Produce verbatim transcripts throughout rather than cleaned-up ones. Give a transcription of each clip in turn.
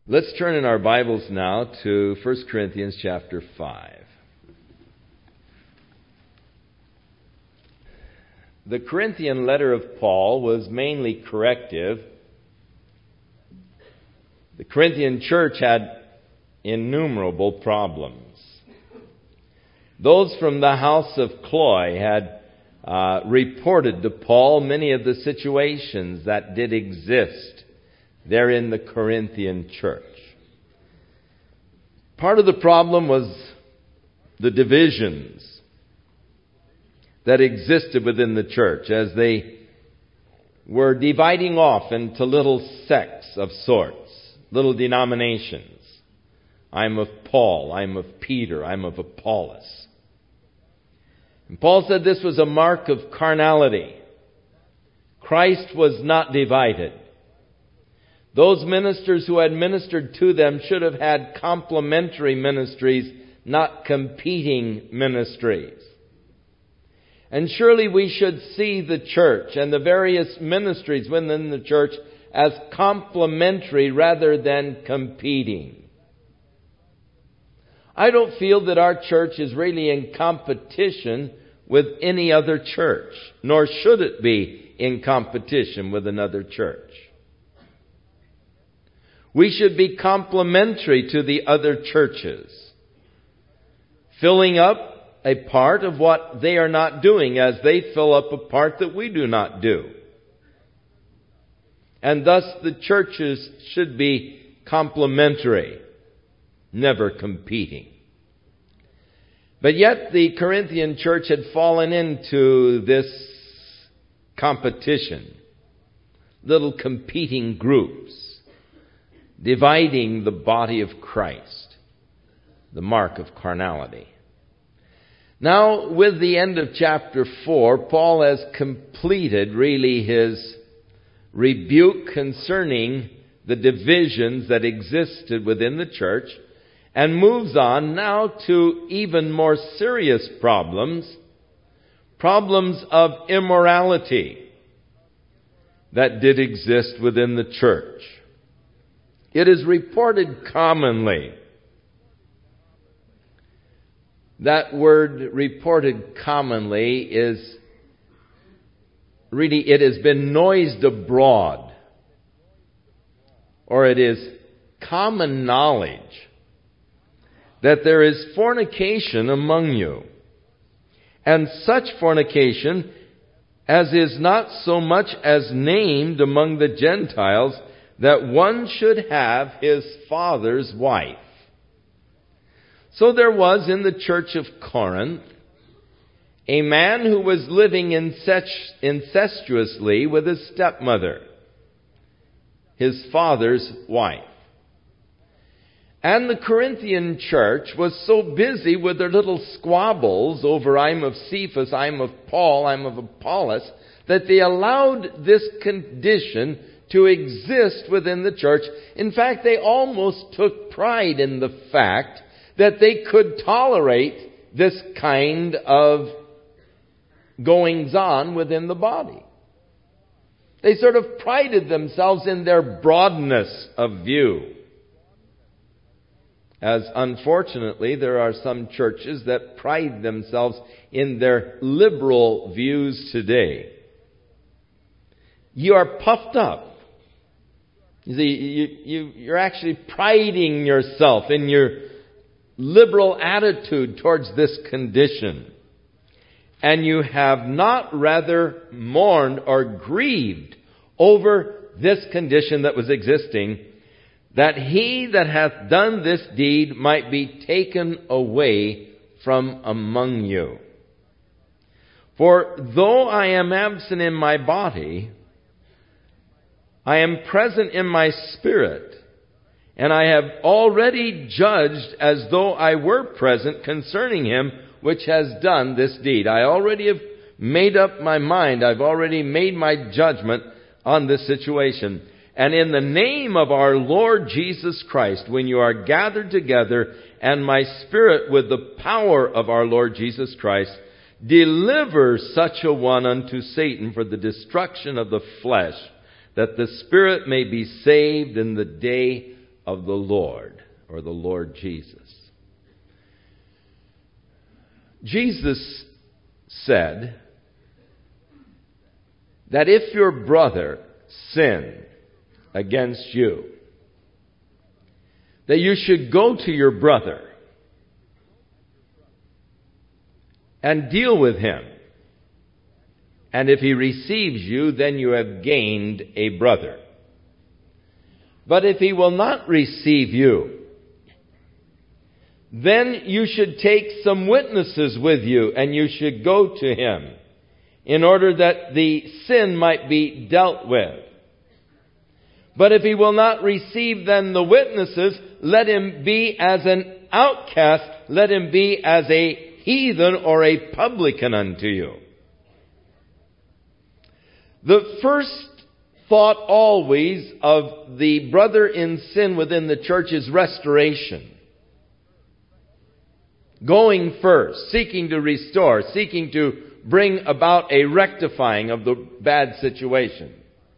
Let's turn in our Bibles now to First Corinthians chapter five. The Corinthian letter of Paul was mainly corrective. The Corinthian church had innumerable problems. Those from the house of Chloe had uh, reported to Paul many of the situations that did exist there in the Corinthian church. Part of the problem was the divisions that existed within the church as they were dividing off into little sects of sorts, little denominations. I'm of Paul, I'm of Peter, I'm of Apollos. And Paul said this was a mark of carnality. Christ was not divided. Those ministers who had ministered to them should have had complementary ministries, not competing ministries. And surely we should see the church and the various ministries within the church as complementary rather than competing. I don't feel that our church is really in competition with any other church, nor should it be in competition with another church. We should be complementary to the other churches, filling up a part of what they are not doing as they fill up a part that we do not do. And thus the churches should be complementary, never competing. But yet the Corinthian church had fallen into this competition, little competing groups, dividing the body of Christ, the mark of carnality. Now, with the end of chapter four, Paul has completed really his rebuke concerning the divisions that existed within the church and moves on now to even more serious problems, problems of immorality that did exist within the church. It is reported commonly. That word reported commonly is really, it has been noised abroad. Or it is common knowledge that there is fornication among you. And such fornication as is not so much as named among the Gentiles, that one should have his father's wife. So there was in the church of Corinth a man who was living incestuously with his stepmother, his father's wife. And the Corinthian church was so busy with their little squabbles over I'm of Cephas, I'm of Paul, I'm of Apollos, that they allowed this condition to exist within the church. In fact, they almost took pride in the fact that they could tolerate this kind of goings-on within the body. They sort of prided themselves in their broadness of view. As unfortunately, there are some churches that pride themselves in their liberal views today. You are puffed up. You see, you, you, you're actually priding yourself in your liberal attitude towards this condition. And you have not rather mourned or grieved over this condition that was existing, that he that hath done this deed might be taken away from among you. For though I am absent in my body, I am present in my spirit, and I have already judged as though I were present concerning him which has done this deed. I already have made up my mind. I've already made my judgment on this situation. And in the name of our Lord Jesus Christ, when you are gathered together, and my spirit with the power of our Lord Jesus Christ, deliver such a one unto Satan for the destruction of the flesh, that the spirit may be saved in the day of the Lord, or the Lord Jesus. Jesus said that if your brother sin against you, that you should go to your brother and deal with him. And if he receives you, then you have gained a brother. But if he will not receive you, then you should take some witnesses with you, and you should go to him, in order that the sin might be dealt with. But if he will not receive then the witnesses, let him be as an outcast, let him be as a heathen or a publican unto you. The first thought always of the brother in sin within the church is restoration. Going first, seeking to restore, seeking to bring about a rectifying of the bad situation.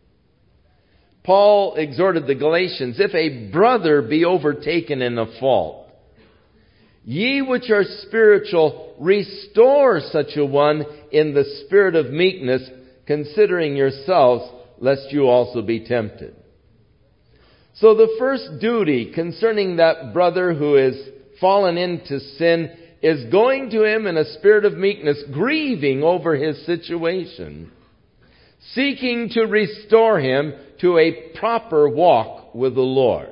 Paul exhorted the Galatians, if a brother be overtaken in a fault, ye which are spiritual, restore such a one in the spirit of meekness, considering yourselves, lest you also be tempted. So the first duty concerning that brother who is fallen into sin is going to him in a spirit of meekness, grieving over his situation, seeking to restore him to a proper walk with the Lord.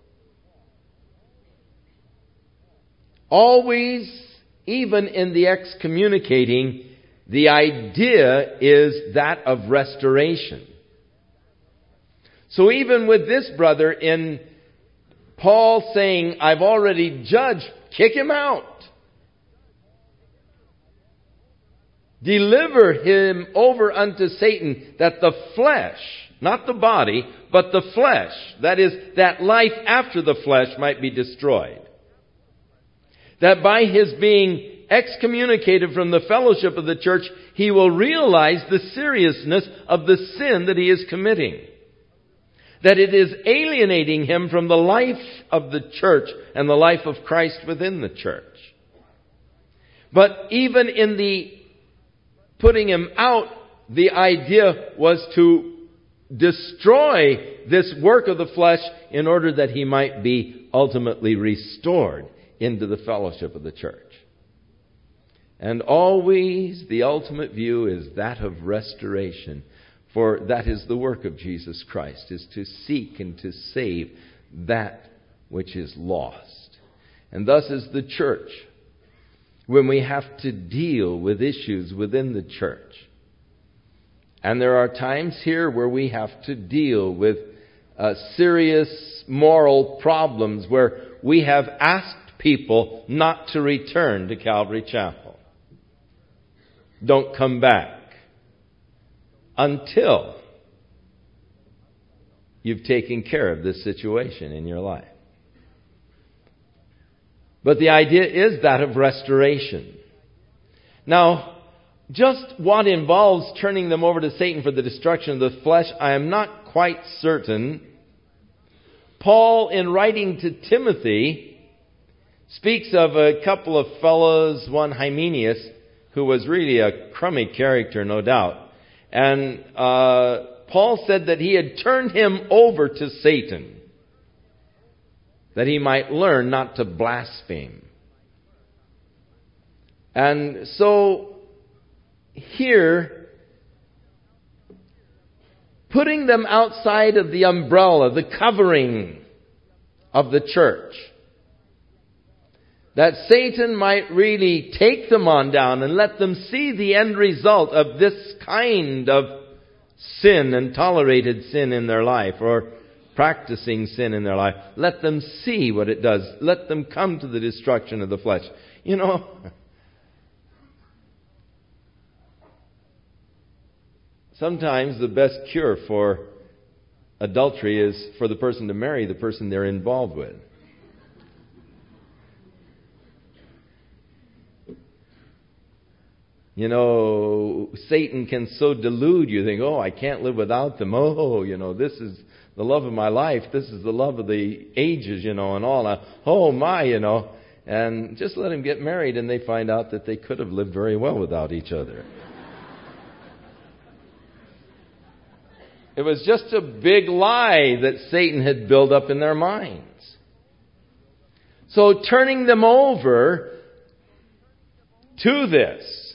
Always, even in the excommunicating, the idea is that of restoration. So even with this brother, in Paul saying, I've already judged, kick him out. Deliver him over unto Satan, that the flesh, not the body, but the flesh, that is, that life after the flesh, might be destroyed. That by his being excommunicated from the fellowship of the church, he will realize the seriousness of the sin that he is committing. That it is alienating him from the life of the church and the life of Christ within the church. But even in the putting him out, the idea was to destroy this work of the flesh in order that he might be ultimately restored into the fellowship of the church. And always the ultimate view is that of restoration. For that is the work of Jesus Christ, is to seek and to save that which is lost. And thus is the church, when we have to deal with issues within the church. And there are times here where we have to deal with uh, serious moral problems, where we have asked people not to return to Calvary Chapel. Don't come back until you've taken care of this situation in your life. But the idea is that of restoration. Now, just what involves turning them over to Satan for the destruction of the flesh, I am not quite certain. Paul, in writing to Timothy, speaks of a couple of fellows, one Hymenaeus, who was really a crummy character, no doubt. And uh, Paul said that he had turned him over to Satan, that he might learn not to blaspheme. And so here, putting them outside of the umbrella, the covering of the church, that Satan might really take them on down and let them see the end result of this kind of sin and tolerated sin in their life, or practicing sin in their life. Let them see what it does. Let them come to the destruction of the flesh. You know, sometimes the best cure for adultery is for the person to marry the person they're involved with. You know, Satan can so delude you. Think, oh, I can't live without them. Oh, you know, this is the love of my life. This is the love of the ages, you know, and all. Uh, oh, my, you know. And just let them get married, and they find out that they could have lived very well without each other. It was just a big lie that Satan had built up in their minds. So turning them over to this.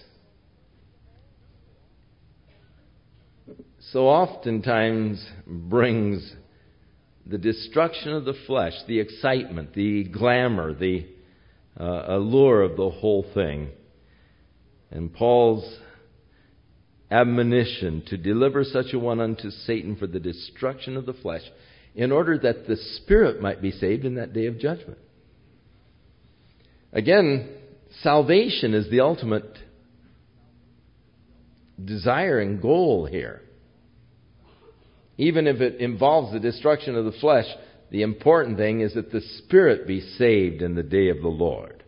So oftentimes brings the destruction of the flesh, the excitement, the glamour, the uh, allure of the whole thing. And Paul's admonition to deliver such a one unto Satan for the destruction of the flesh, in order that the spirit might be saved in that day of judgment. Again, salvation is the ultimate desire and goal here. Even if it involves the destruction of the flesh, the important thing is that the spirit be saved in the day of the Lord.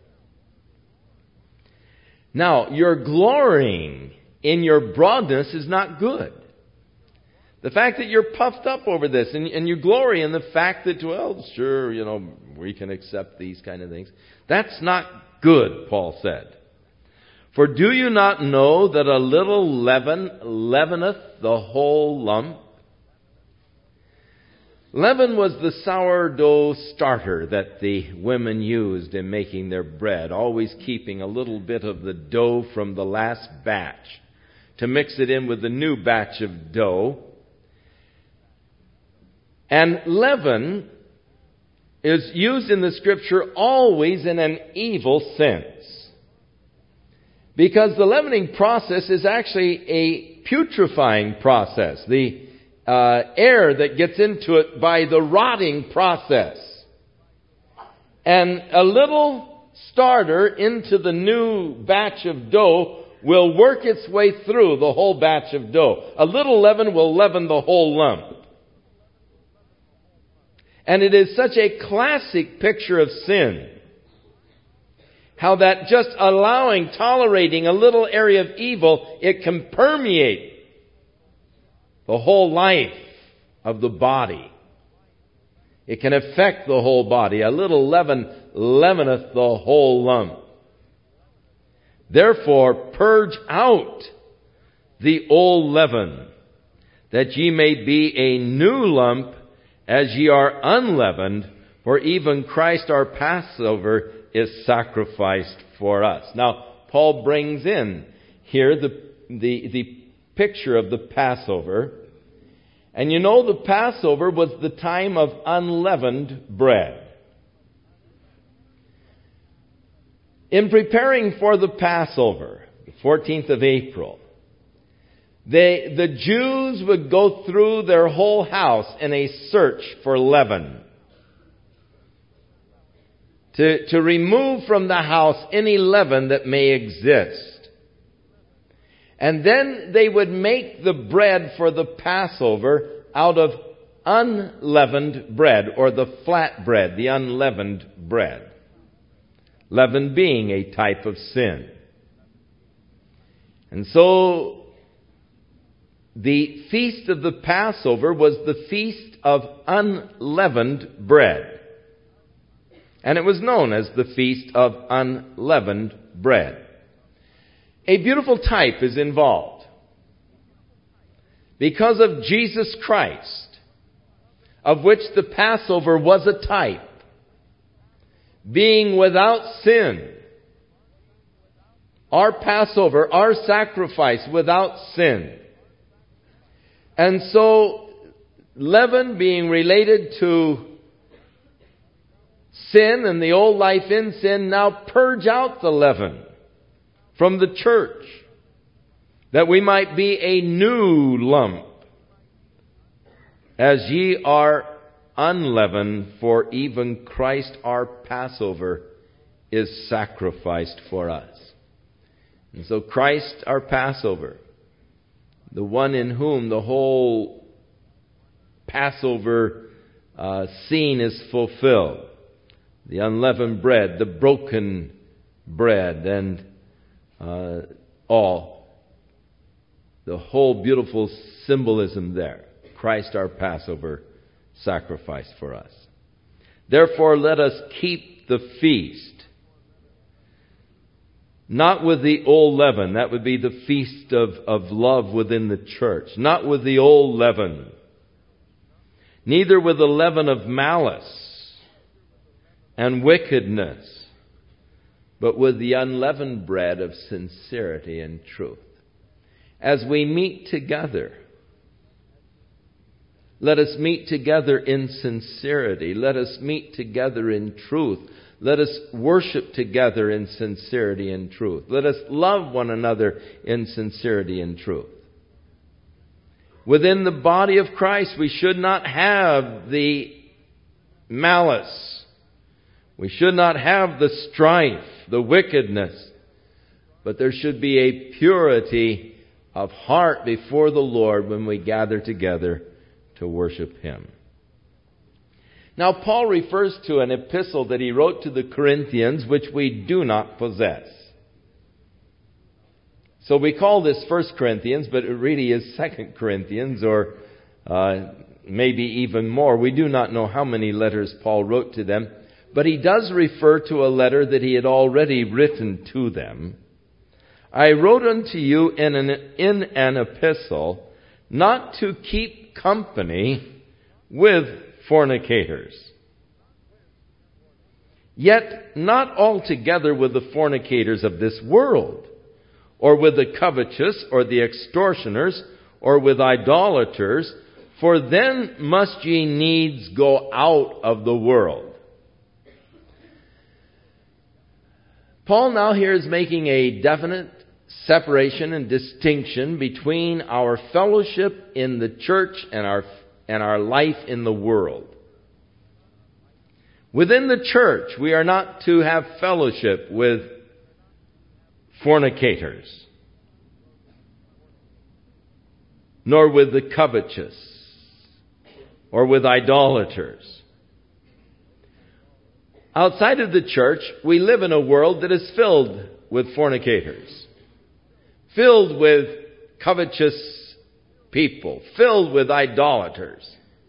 Now, your glorying in your broadness is not good. The fact that you're puffed up over this and, and you glory in the fact that, well, sure, you know, we can accept these kind of things. That's not good, Paul said. For do you not know that a little leaven leaveneth the whole lump? Leaven was the sourdough starter that the women used in making their bread, always keeping a little bit of the dough from the last batch to mix it in with the new batch of dough. And leaven is used in the Scripture always in an evil sense. Because the leavening process is actually a putrefying process. The uh, air that gets into it by the rotting process. And a little starter into the new batch of dough will work its way through the whole batch of dough. A little leaven will leaven the whole lump. And it is such a classic picture of sin. How that just allowing, tolerating a little area of evil, it can permeate the whole life of the body. It can affect the whole body. A little leaven leaveneth the whole lump. Therefore, purge out the old leaven, that ye may be a new lump, as ye are unleavened, for even Christ our Passover is sacrificed for us. Now, Paul brings in here the, the, the picture of the Passover. And you know the Passover was the time of unleavened bread. In preparing for the Passover, the fourteenth of April, They, the Jews would go through their whole house in a search for leaven. To, to remove from the house any leaven that may exist. And then they would make the bread for the Passover out of unleavened bread, or the flat bread, the unleavened bread. Leaven being a type of sin. And so the feast of the Passover was the feast of unleavened bread. And it was known as the Feast of Unleavened Bread. A beautiful type is involved. Because of Jesus Christ, of which the Passover was a type, being without sin. Our Passover, our sacrifice without sin. And so, leaven being related to sin and the old life in sin, now purge out the leaven from the church, that we might be a new lump, as ye are unleavened, for even Christ our Passover is sacrificed for us. And so Christ our Passover, the one in whom the whole Passover uh, scene is fulfilled. The unleavened bread, the broken bread, and uh, all. The whole beautiful symbolism there. Christ our Passover sacrificed for us. Therefore, let us keep the feast, not with the old leaven. That would be the feast of, of love within the church. Not with the old leaven. Neither with the leaven of malice and wickedness, but with the unleavened bread of sincerity and truth. As we meet together, let us meet together in sincerity. Let us meet together in truth. Let us worship together in sincerity and truth. Let us love one another in sincerity and truth. Within the body of Christ, we should not have the malice. We should not have the strife, the wickedness. But there should be a purity of heart before the Lord when we gather together to worship Him. Now, Paul refers to an epistle that he wrote to the Corinthians, which we do not possess. So we call this First Corinthians, but it really is Second Corinthians, or uh, maybe even more. We do not know how many letters Paul wrote to them, but he does refer to a letter that he had already written to them. I wrote unto you in an, in an epistle not to keep company with fornicators. Yet not altogether with the fornicators of this world, or with the covetous, or the extortioners, or with idolaters, for then must ye needs go out of the world. Paul now here is making a definite separation and distinction between our fellowship in the church and our and our life in the world. Within the church, we are not to have fellowship with fornicators, nor with the covetous, or with idolaters. Outside of the church, we live in a world that is filled with fornicators, filled with covetous people, filled with idolaters.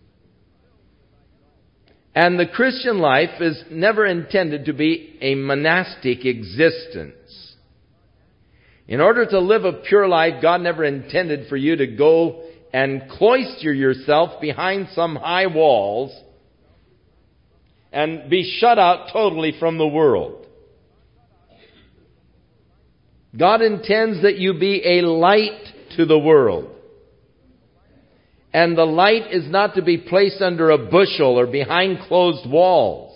And the Christian life is never intended to be a monastic existence. In order to live a pure life, God never intended for you to go and cloister yourself behind some high walls and be shut out totally from the world. God intends that you be a light to the world. And the light is not to be placed under a bushel or behind closed walls,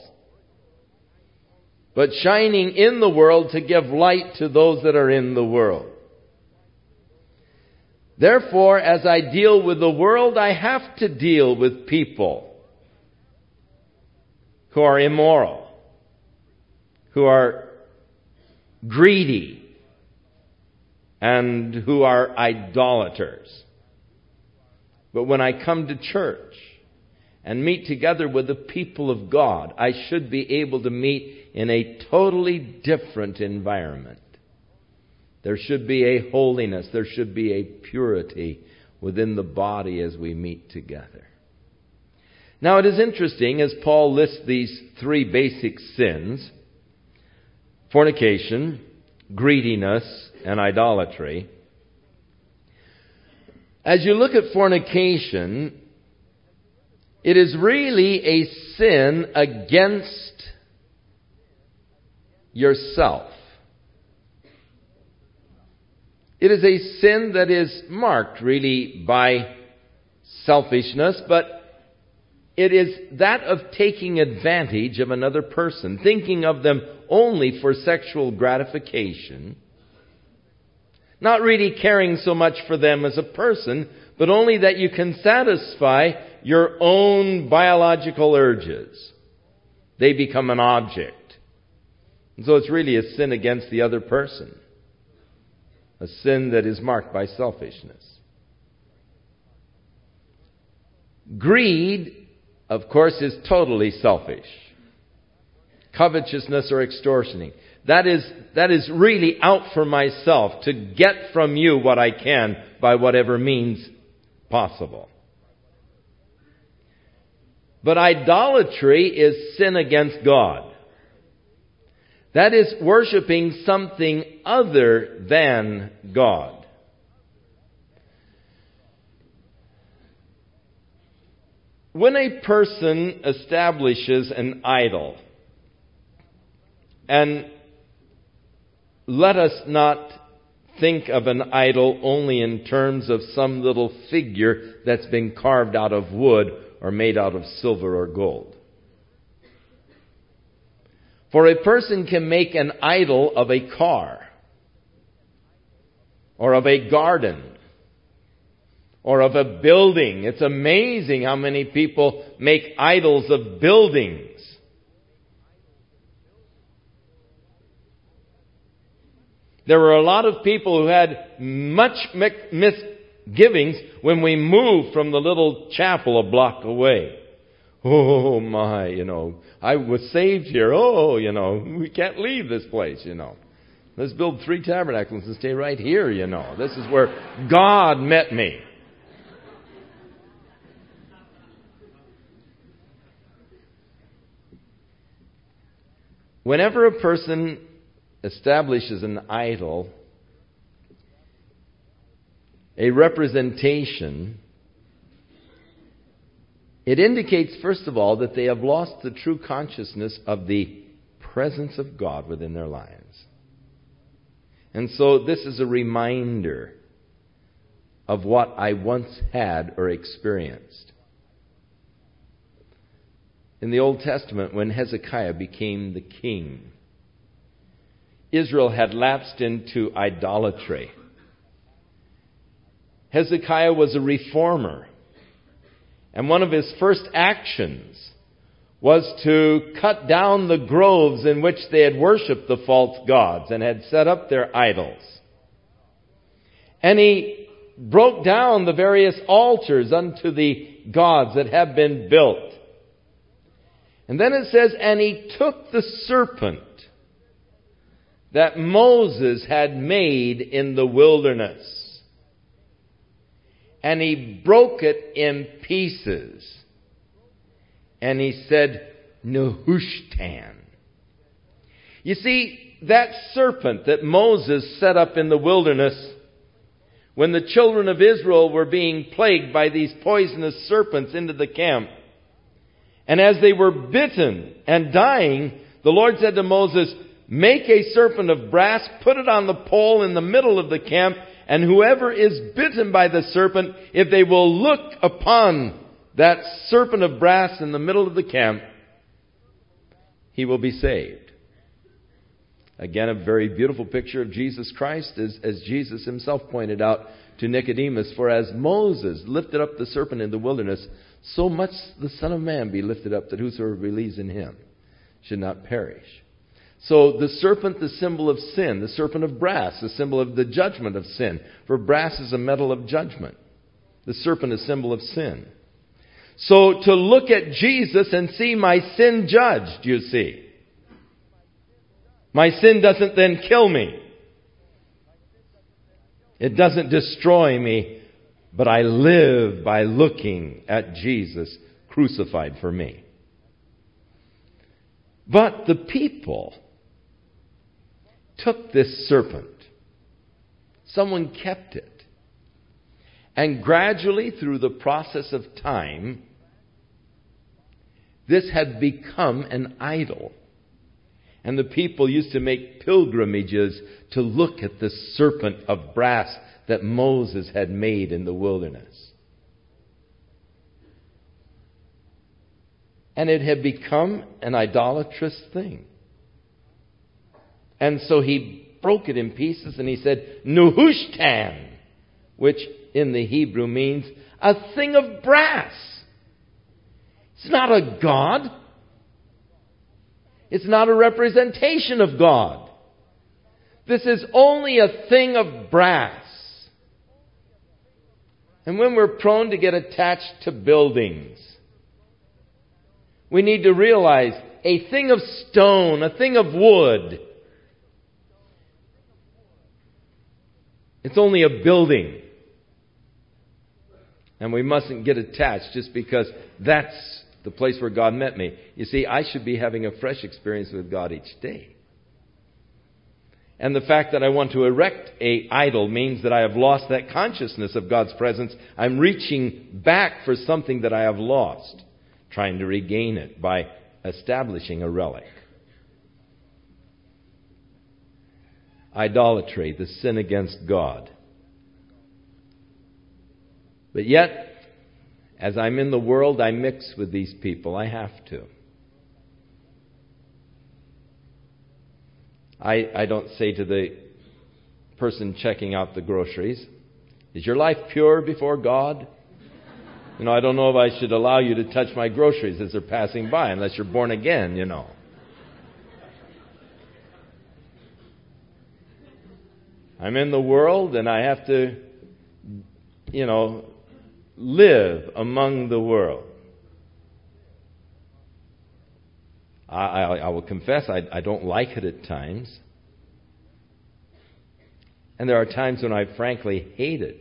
but shining in the world to give light to those that are in the world. Therefore, as I deal with the world, I have to deal with people who are immoral, who are greedy, and who are idolaters. But when I come to church and meet together with the people of God, I should be able to meet in a totally different environment. There should be a holiness, there should be a purity within the body as we meet together. Now it is interesting as Paul lists these three basic sins: fornication, greediness, and idolatry. As you look at fornication, it is really a sin against yourself. It is a sin that is marked really by selfishness, but it is that of taking advantage of another person, thinking of them only for sexual gratification, not really caring so much for them as a person, but only that you can satisfy your own biological urges. They become an object. And so it's really a sin against the other person. A sin that is marked by selfishness. Greed, of course, is totally selfish. Covetousness or extortioning. That is, that is really out for myself, to get from you what I can by whatever means possible. But idolatry is sin against God. That is worshiping something other than God. When a person establishes an idol, and let us not think of an idol only in terms of some little figure that's been carved out of wood or made out of silver or gold. For a person can make an idol of a car, or of a garden, or of a building. It's amazing how many people make idols of buildings. There were a lot of people who had much misgivings when we moved from the little chapel a block away. Oh my, you know, I was saved here. Oh, you know, we can't leave this place, you know. Let's build three tabernacles and stay right here, you know. This is where God met me. Whenever a person establishes an idol, a representation, it indicates, first of all, that they have lost the true consciousness of the presence of God within their lives. And so this is a reminder of what I once had or experienced. In the Old Testament, when Hezekiah became the king, Israel had lapsed into idolatry. Hezekiah was a reformer. And one of his first actions was to cut down the groves in which they had worshipped the false gods and had set up their idols. And he broke down the various altars unto the gods that have been built. And then it says, and he took the serpent that Moses had made in the wilderness, and he broke it in pieces. And he said, Nehushtan. You see, that serpent that Moses set up in the wilderness, when the children of Israel were being plagued by these poisonous serpents into the camp, and as they were bitten and dying, the Lord said to Moses, make a serpent of brass, put it on the pole in the middle of the camp, and whoever is bitten by the serpent, if they will look upon that serpent of brass in the middle of the camp, he will be saved. Again, a very beautiful picture of Jesus Christ, as, as Jesus himself pointed out to Nicodemus. For as Moses lifted up the serpent in the wilderness, so much the Son of Man be lifted up, that whosoever believes in him should not perish. So the serpent, the symbol of sin. The serpent of brass, the symbol of the judgment of sin. For brass is a metal of judgment. The serpent is a symbol of sin. So to look at Jesus and see my sin judged, you see. My sin doesn't then kill me. It doesn't destroy me. But I live by looking at Jesus crucified for me. But the people took this serpent. Someone kept it. And gradually, through the process of time, this had become an idol. And the people used to make pilgrimages to look at the serpent of brass that Moses had made in the wilderness. And it had become an idolatrous thing. And so he broke it in pieces and he said, Nehushtan, which in the Hebrew means a thing of brass. It's not a god. It's not a representation of God. This is only a thing of brass. And when we're prone to get attached to buildings, we need to realize a thing of stone, a thing of wood, it's only a building. And we mustn't get attached just because that's the place where God met me. You see, I should be having a fresh experience with God each day. And the fact that I want to erect a idol means that I have lost that consciousness of God's presence. I'm reaching back for something that I have lost, trying to regain it by establishing a relic. Idolatry, the sin against God. But yet, as I'm in the world, I mix with these people. I have to. I, I don't say to the person checking out the groceries, "Is your life pure before God? You know, I don't know if I should allow you to touch my groceries as they're passing by, unless you're born again, you know." I'm in the world and I have to, you know, live among the world. I, I, I will confess I, I don't like it at times. And there are times when I frankly hate it.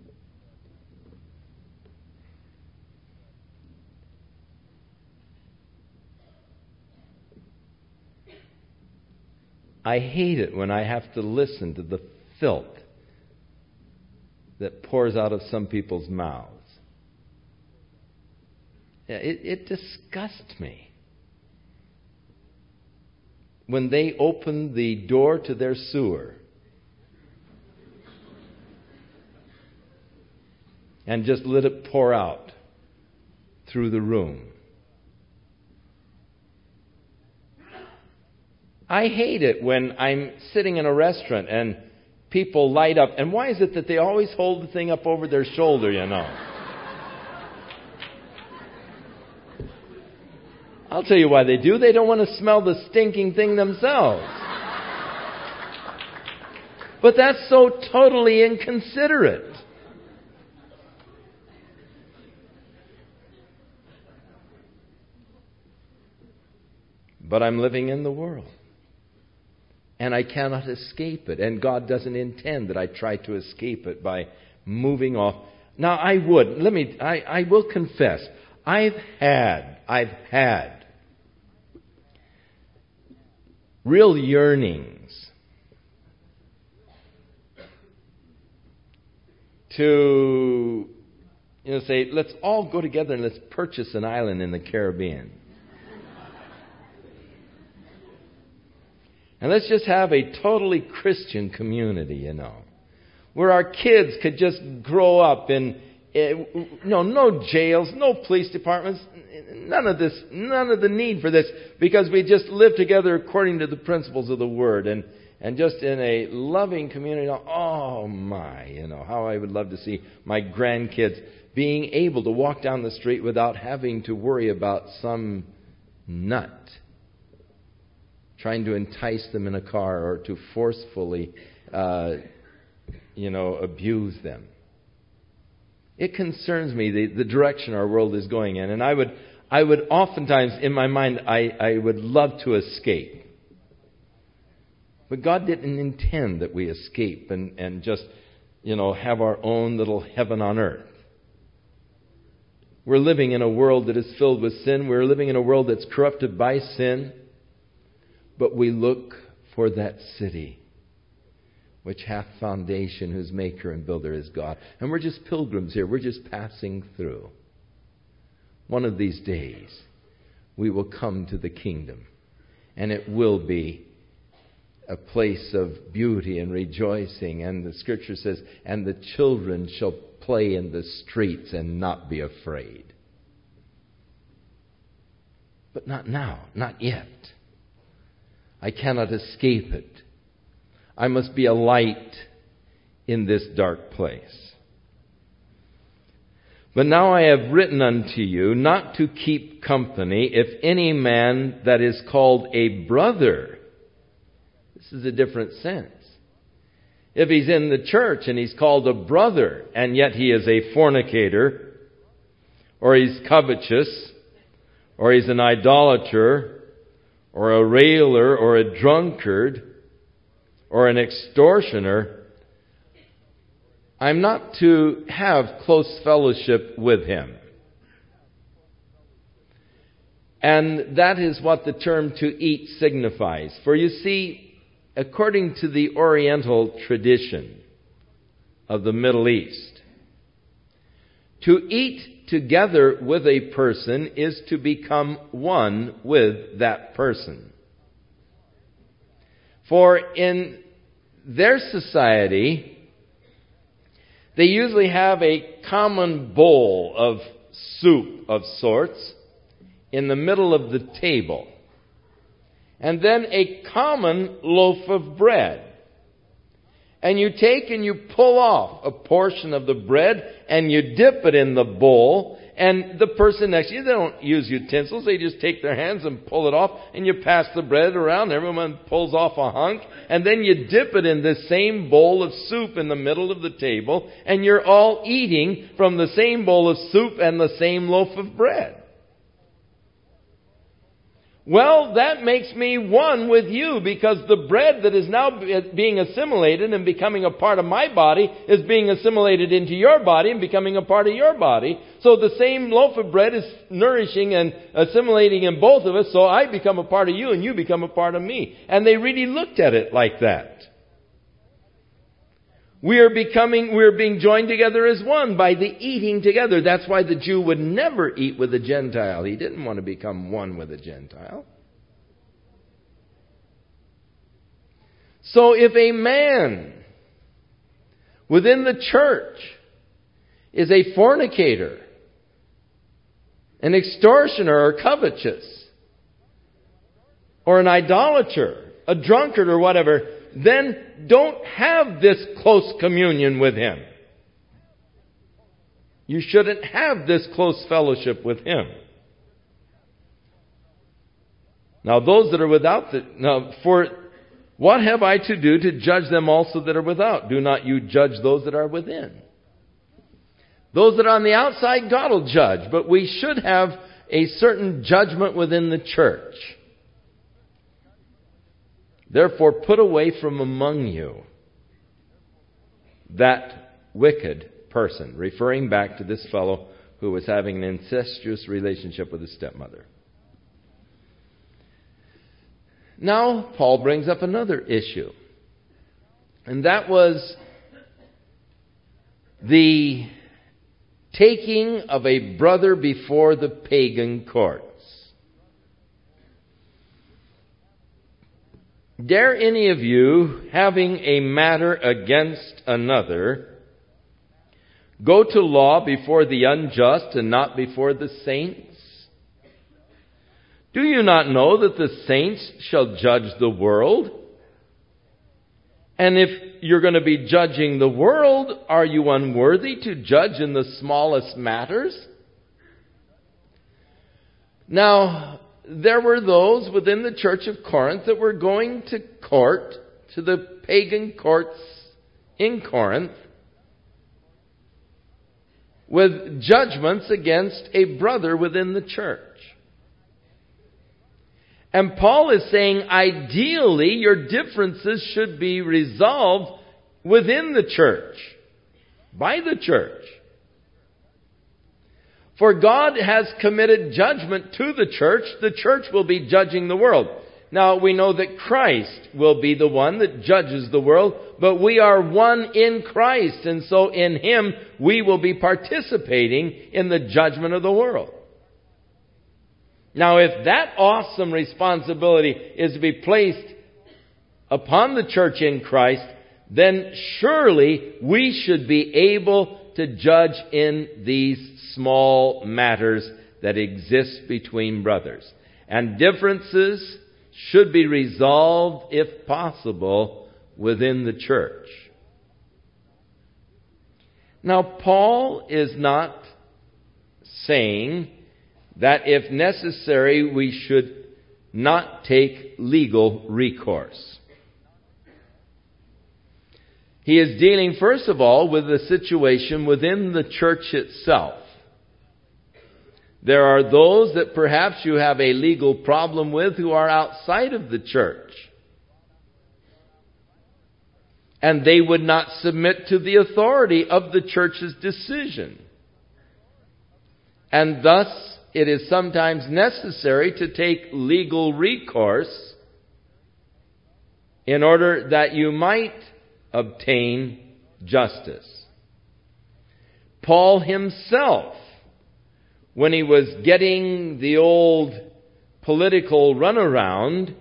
I hate it when I have to listen to the filth that pours out of some people's mouths. It, it disgusts me. When they open the door to their sewer and just let it pour out through the room. I hate it when I'm sitting in a restaurant and people light up. And why is it that they always hold the thing up over their shoulder, you know? I'll tell you why they do. They don't want to smell the stinking thing themselves. But that's so totally inconsiderate. But I'm living in the world. And I cannot escape it. And God doesn't intend that I try to escape it by moving off. Now I would, let me, I, I will confess, I've had, I've had real yearnings to, you know, say, let's all go together and let's purchase an island in the Caribbean. And let's just have a totally Christian community, you know, where our kids could just grow up in, no, no jails, no police departments, none of this, none of the need for this, because we just live together according to the principles of the Word, and and just in a loving community. Oh my, you know, how I would love to see my grandkids being able to walk down the street without having to worry about some nut trying to entice them in a car or to forcefully, uh, you know, abuse them. It concerns me the, the direction our world is going in, and I would, I would oftentimes in my mind, I, I would love to escape, but God didn't intend that we escape and, and just, you know, have our own little heaven on earth. We're living in a world that is filled with sin. We're living in a world that's corrupted by sin. But we look for that city which hath foundation, whose maker and builder is God. And we're just pilgrims here. We're just passing through. One of these days, we will come to the kingdom. And it will be a place of beauty and rejoicing. And the Scripture says, and the children shall play in the streets and not be afraid. But not now, not yet. I cannot escape it. I must be a light in this dark place. But now I have written unto you not to keep company if any man that is called a brother. This is a different sense. If he's in the church and he's called a brother, and yet he is a fornicator, or he's covetous, or he's an idolater, or a railer, or a drunkard, or an extortioner, I'm not to have close fellowship with him. And that is what the term to eat signifies. For you see, according to the Oriental tradition of the Middle East, to eat together with a person is to become one with that person. For in their society, they usually have a common bowl of soup of sorts in the middle of the table, and then a common loaf of bread. And you take and you pull off a portion of the bread and you dip it in the bowl, and the person next to you, they don't use utensils, they just take their hands and pull it off, and you pass the bread around, everyone pulls off a hunk, and then you dip it in the same bowl of soup in the middle of the table, and you're all eating from the same bowl of soup and the same loaf of bread. Well, that makes me one with you, because the bread that is now being assimilated and becoming a part of my body is being assimilated into your body and becoming a part of your body. So the same loaf of bread is nourishing and assimilating in both of us, so I become a part of you and you become a part of me. And they really looked at it like that. We are becoming, we are being joined together as one by the eating together. That's why the Jew would never eat with a Gentile. He didn't want to become one with a Gentile. So if a man within the church is a fornicator, an extortioner or covetous, or an idolater, a drunkard or whatever, then don't have this close communion with him. You shouldn't have this close fellowship with him. Now those that are without, the, now for what have I to do to judge them also that are without? Do not you judge those that are within. Those that are on the outside, God will judge, but we should have a certain judgment within the church. Therefore, put away from among you that wicked person, referring back to this fellow who was having an incestuous relationship with his stepmother. Now, Paul brings up another issue, and that was the taking of a brother before the pagan court. Dare any of you, having a matter against another, go to law before the unjust and not before the saints? Do you not know that the saints shall judge the world? And if you're going to be judging the world, are you unworthy to judge in the smallest matters? Now, there were those within the church of Corinth that were going to court, to the pagan courts in Corinth, with judgments against a brother within the church. And Paul is saying, ideally, your differences should be resolved within the church, by the church. For God has committed judgment to the church. The church will be judging the world. Now, we know that Christ will be the one that judges the world, but we are one in Christ, and so in Him we will be participating in the judgment of the world. Now, if that awesome responsibility is to be placed upon the church in Christ, then surely we should be able to judge in these small matters that exist between brothers. And differences should be resolved, if possible, within the church. Now, Paul is not saying that if necessary we should not take legal recourse. He is dealing, first of all, with the situation within the church itself. There are those that perhaps you have a legal problem with who are outside of the church. And they would not submit to the authority of the church's decision. And thus, it is sometimes necessary to take legal recourse in order that you might obtain justice. Paul himself, when he was getting the old political runaround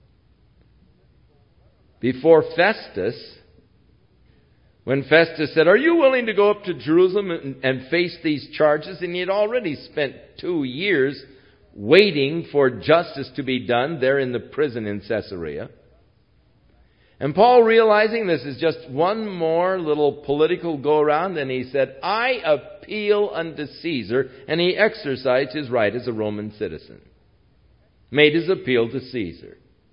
before Festus, when Festus said, "Are you willing to go up to Jerusalem and, and face these charges?" And he had already spent two years waiting for justice to be done there in the prison in Caesarea. And Paul, realizing this is just one more little political go-around, and he said, "I appeal unto Caesar," and he exercised his right as a Roman citizen. Made his appeal to Caesar.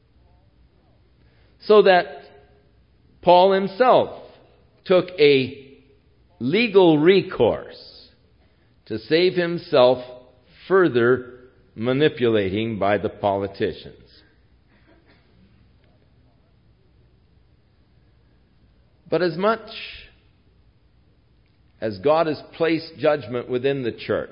So that Paul himself took a legal recourse to save himself further manipulating by the politicians. But as much as God has placed judgment within the church,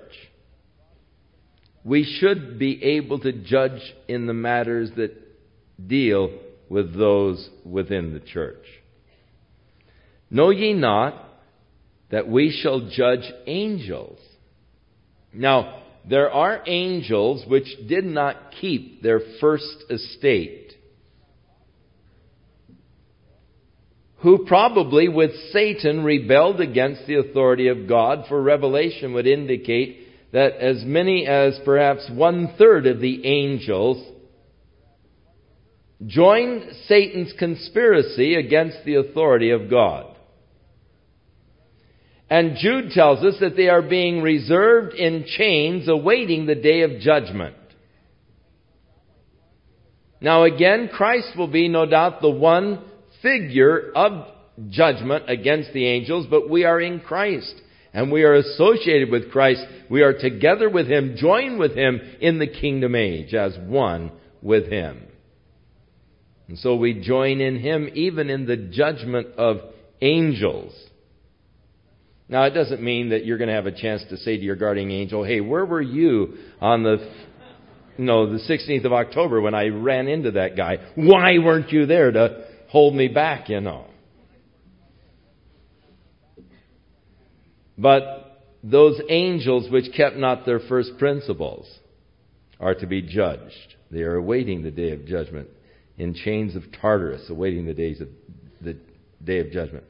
we should be able to judge in the matters that deal with those within the church. Know ye not that we shall judge angels? Now, there are angels which did not keep their first estate, who probably with Satan rebelled against the authority of God, for Revelation would indicate that as many as perhaps one-third of the angels joined Satan's conspiracy against the authority of God. And Jude tells us that they are being reserved in chains awaiting the day of judgment. Now again, Christ will be no doubt the one figure of judgment against the angels, but we are in Christ and we are associated with Christ. We are together with Him, joined with Him in the kingdom age as one with Him. And so we join in Him even in the judgment of angels. Now, it doesn't mean that you're going to have a chance to say to your guardian angel, "Hey, where were you on the, you know, the sixteenth of October when I ran into that guy? Why weren't you there to hold me back, you know?" But those angels which kept not their first principles are to be judged. They are awaiting the day of judgment in chains of Tartarus, awaiting the days of the day of judgment.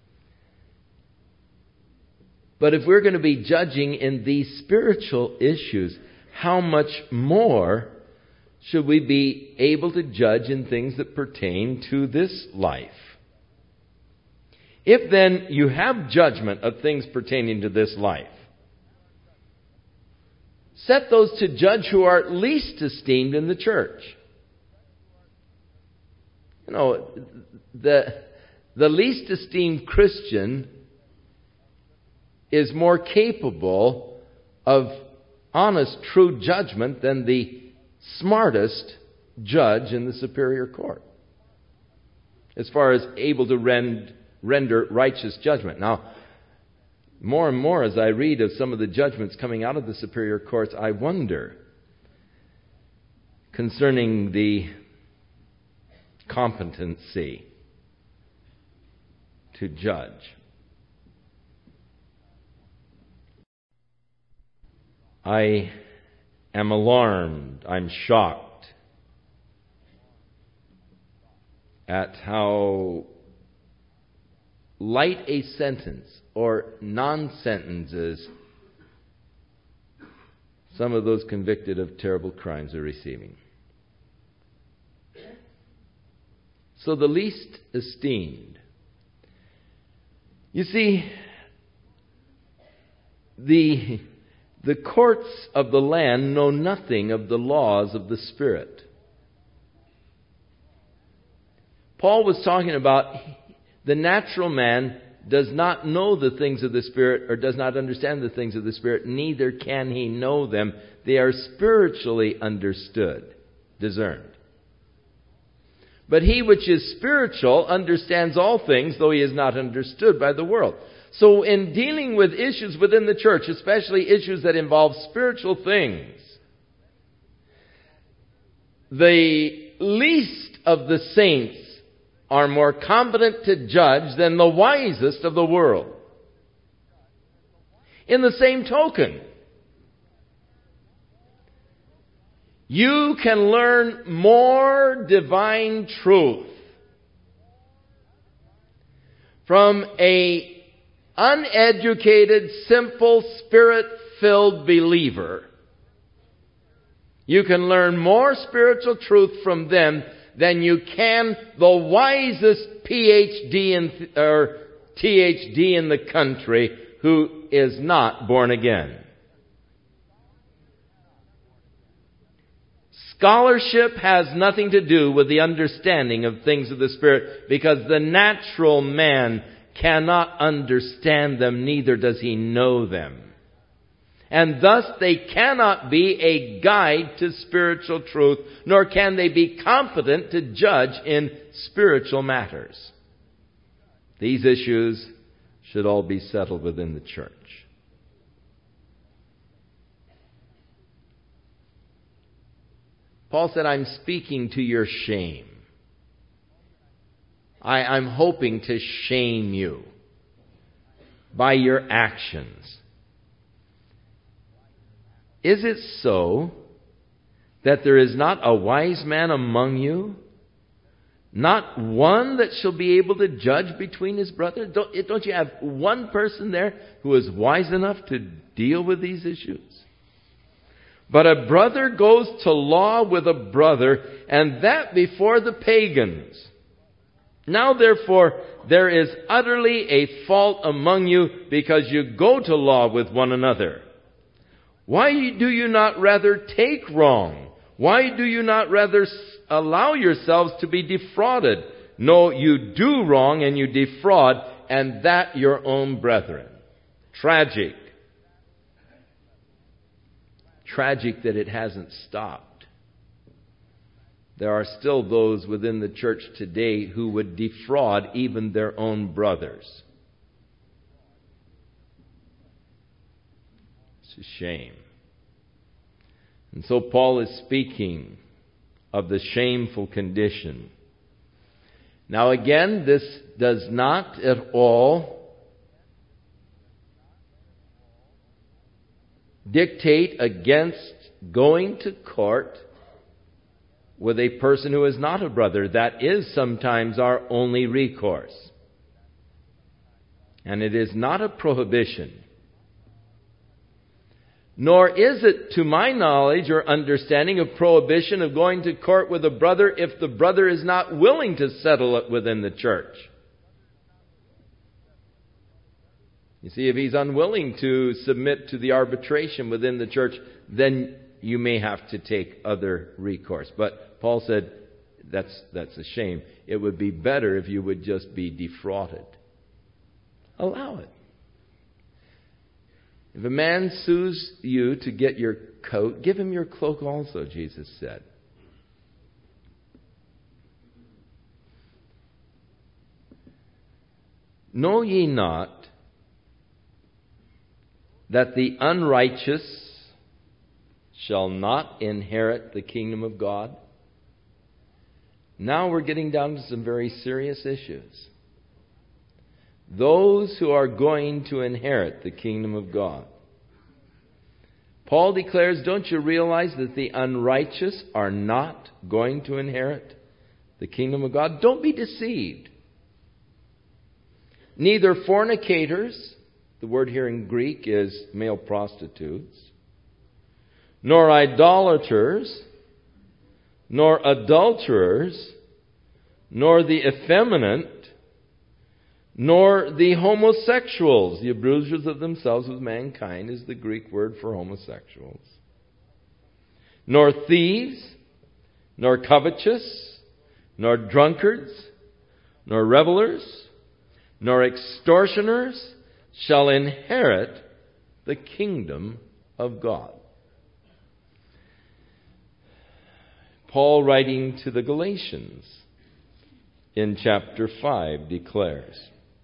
But if we're going to be judging in these spiritual issues, how much more should we be able to judge in things that pertain to this life? If then you have judgment of things pertaining to this life, set those to judge who are least esteemed in the church. You know, the, the least esteemed Christian is more capable of honest, true judgment than the smartest judge in the superior court, as far as able to rend, render righteous judgment. Now, more and more as I read of some of the judgments coming out of the superior courts, I wonder concerning the competency to judge. I am alarmed, I'm shocked at how light a sentence or non-sentences some of those convicted of terrible crimes are receiving. So the least esteemed. You see, the The courts of the land know nothing of the laws of the Spirit. Paul was talking about the natural man does not know the things of the Spirit or does not understand the things of the Spirit, neither can he know them. They are spiritually understood, discerned. But he which is spiritual understands all things, though he is not understood by the world. So in dealing with issues within the church, especially issues that involve spiritual things, the least of the saints are more competent to judge than the wisest of the world. In the same token, you can learn more divine truth from a uneducated, simple, spirit-filled believer. You can learn more spiritual truth from them than you can the wisest P H D in, or T H D in the country who is not born again. Scholarship has nothing to do with the understanding of things of the Spirit, because the natural man cannot understand them, neither does he know them. And thus they cannot be a guide to spiritual truth, nor can they be competent to judge in spiritual matters. These issues should all be settled within the church. Paul said, I'm speaking to your shame. I, I'm hoping to shame you by your actions. Is it so that there is not a wise man among you? Not one that shall be able to judge between his brothers? Don't, don't you have one person there who is wise enough to deal with these issues? But a brother goes to law with a brother, and that before the pagans. Now therefore there is utterly a fault among you, because you go to law with one another. Why do you not rather take wrong? Why do you not rather allow yourselves to be defrauded? No, you do wrong and you defraud, and that your own brethren. Tragic. Tragic that it hasn't stopped. There are still those within the church today who would defraud even their own brothers. It's a shame. And so Paul is speaking of the shameful condition. Now again, this does not at all dictate against going to court with a person who is not a brother. That is sometimes our only recourse. And it is not a prohibition. Nor is it, to my knowledge or understanding, a prohibition of going to court with a brother if the brother is not willing to settle it within the church. You see, if he's unwilling to submit to the arbitration within the church, then you may have to take other recourse. But Paul said, that's, that's a shame. It would be better if you would just be defrauded. Allow it. If a man sues you to get your coat, give him your cloak also, Jesus said. Know ye not that the unrighteous shall not inherit the kingdom of God? Now we're getting down to some very serious issues. Those who are going to inherit the kingdom of God. Paul declares, don't you realize that the unrighteous are not going to inherit the kingdom of God? Don't be deceived. Neither fornicators, the word here in Greek is male prostitutes, nor idolaters, nor adulterers, nor the effeminate, nor the homosexuals. The abusers of themselves with mankind is the Greek word for homosexuals. Nor thieves, nor covetous, nor drunkards, nor revelers, nor extortioners shall inherit the kingdom of God. Paul, writing to the Galatians, in chapter five declares.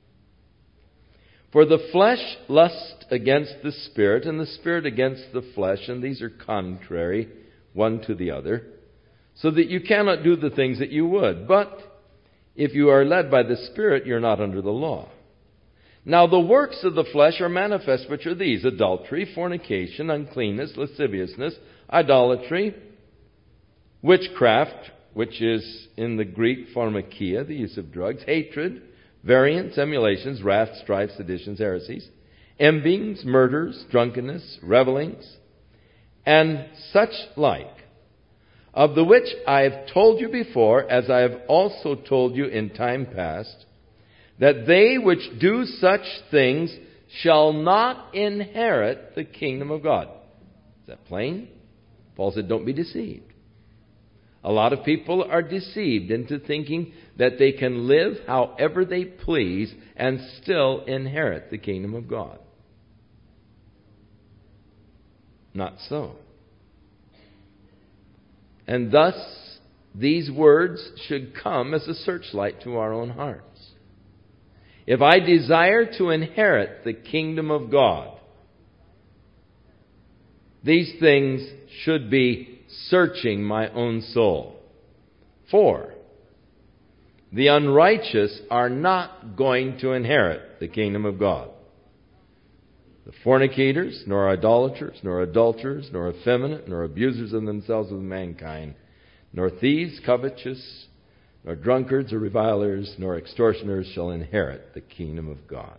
For the flesh lusts against the Spirit, and the Spirit against the flesh, and these are contrary one to the other, so that you cannot do the things that you would. But if you are led by the Spirit, you're not under the law. Now the works of the flesh are manifest, which are these: adultery, fornication, uncleanness, lasciviousness, idolatry, witchcraft, which is in the Greek pharmakia, the use of drugs, hatred, variance, emulations, wrath, strife, seditions, heresies, envyings, murders, drunkenness, revellings, and such like, of the which I have told you before, as I have also told you in time past, that they which do such things shall not inherit the kingdom of God. Is that plain? Paul said, don't be deceived. A lot of people are deceived into thinking that they can live however they please and still inherit the kingdom of God. Not so. And thus, these words should come as a searchlight to our own hearts. If I desire to inherit the kingdom of God, these things should be searching my own soul. For the unrighteous are not going to inherit the kingdom of God. The fornicators, nor idolaters, nor adulterers, nor effeminate, nor abusers of themselves with mankind, nor thieves, covetous, nor drunkards or revilers, nor extortioners shall inherit the kingdom of God.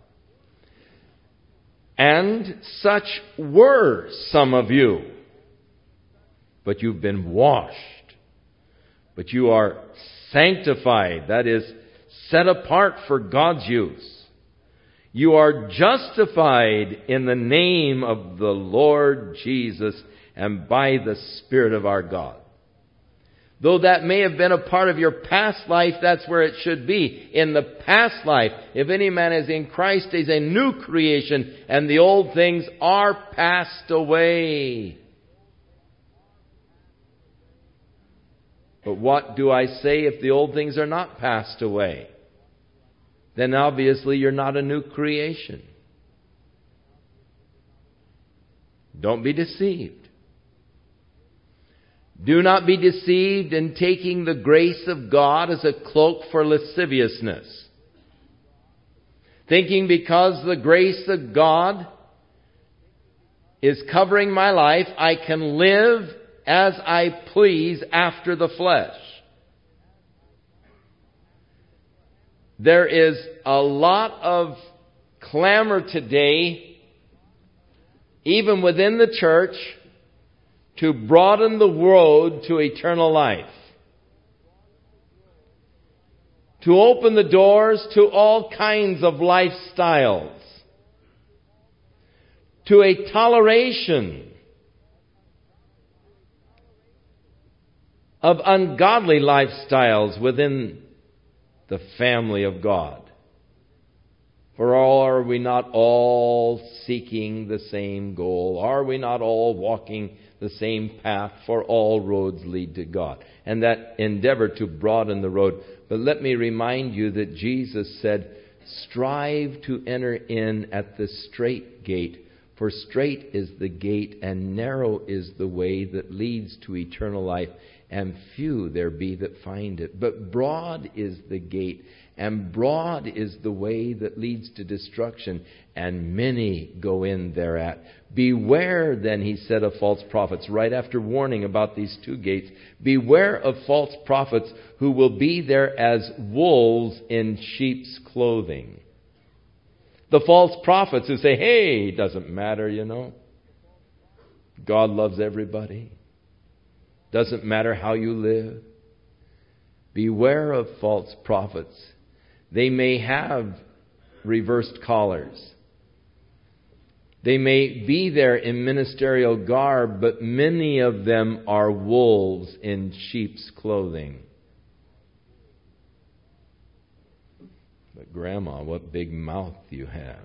And such were some of you. But you've been washed. But you are sanctified. That is, set apart for God's use. You are justified in the name of the Lord Jesus and by the Spirit of our God. Though that may have been a part of your past life, that's where it should be. In the past life, if any man is in Christ, he's a new creation, and the old things are passed away. But what do I say if the old things are not passed away? Then obviously you're not a new creation. Don't be deceived. Do not be deceived in taking the grace of God as a cloak for lasciviousness. Thinking because the grace of God is covering my life, I can live as I please after the flesh. There is a lot of clamor today, even within the church, to broaden the road to eternal life. To open the doors to all kinds of lifestyles. To a toleration of ungodly lifestyles within the family of God. For are we not all seeking the same goal? Are we not all walking the same path? For all roads lead to God. And that endeavor to broaden the road. But let me remind you that Jesus said, strive to enter in at the strait gate. For strait is the gate and narrow is the way that leads to eternal life. And few there be that find it. But broad is the gate, and broad is the way that leads to destruction, and many go in thereat. Beware, then, he said, of false prophets, right after warning about these two gates. Beware of false prophets who will be there as wolves in sheep's clothing. The false prophets who say, hey, it doesn't matter, you know. God loves everybody. Doesn't matter how you live. Beware of false prophets. They may have reversed collars. They may be there in ministerial garb, but many of them are wolves in sheep's clothing. But Grandma, what big mouth you have.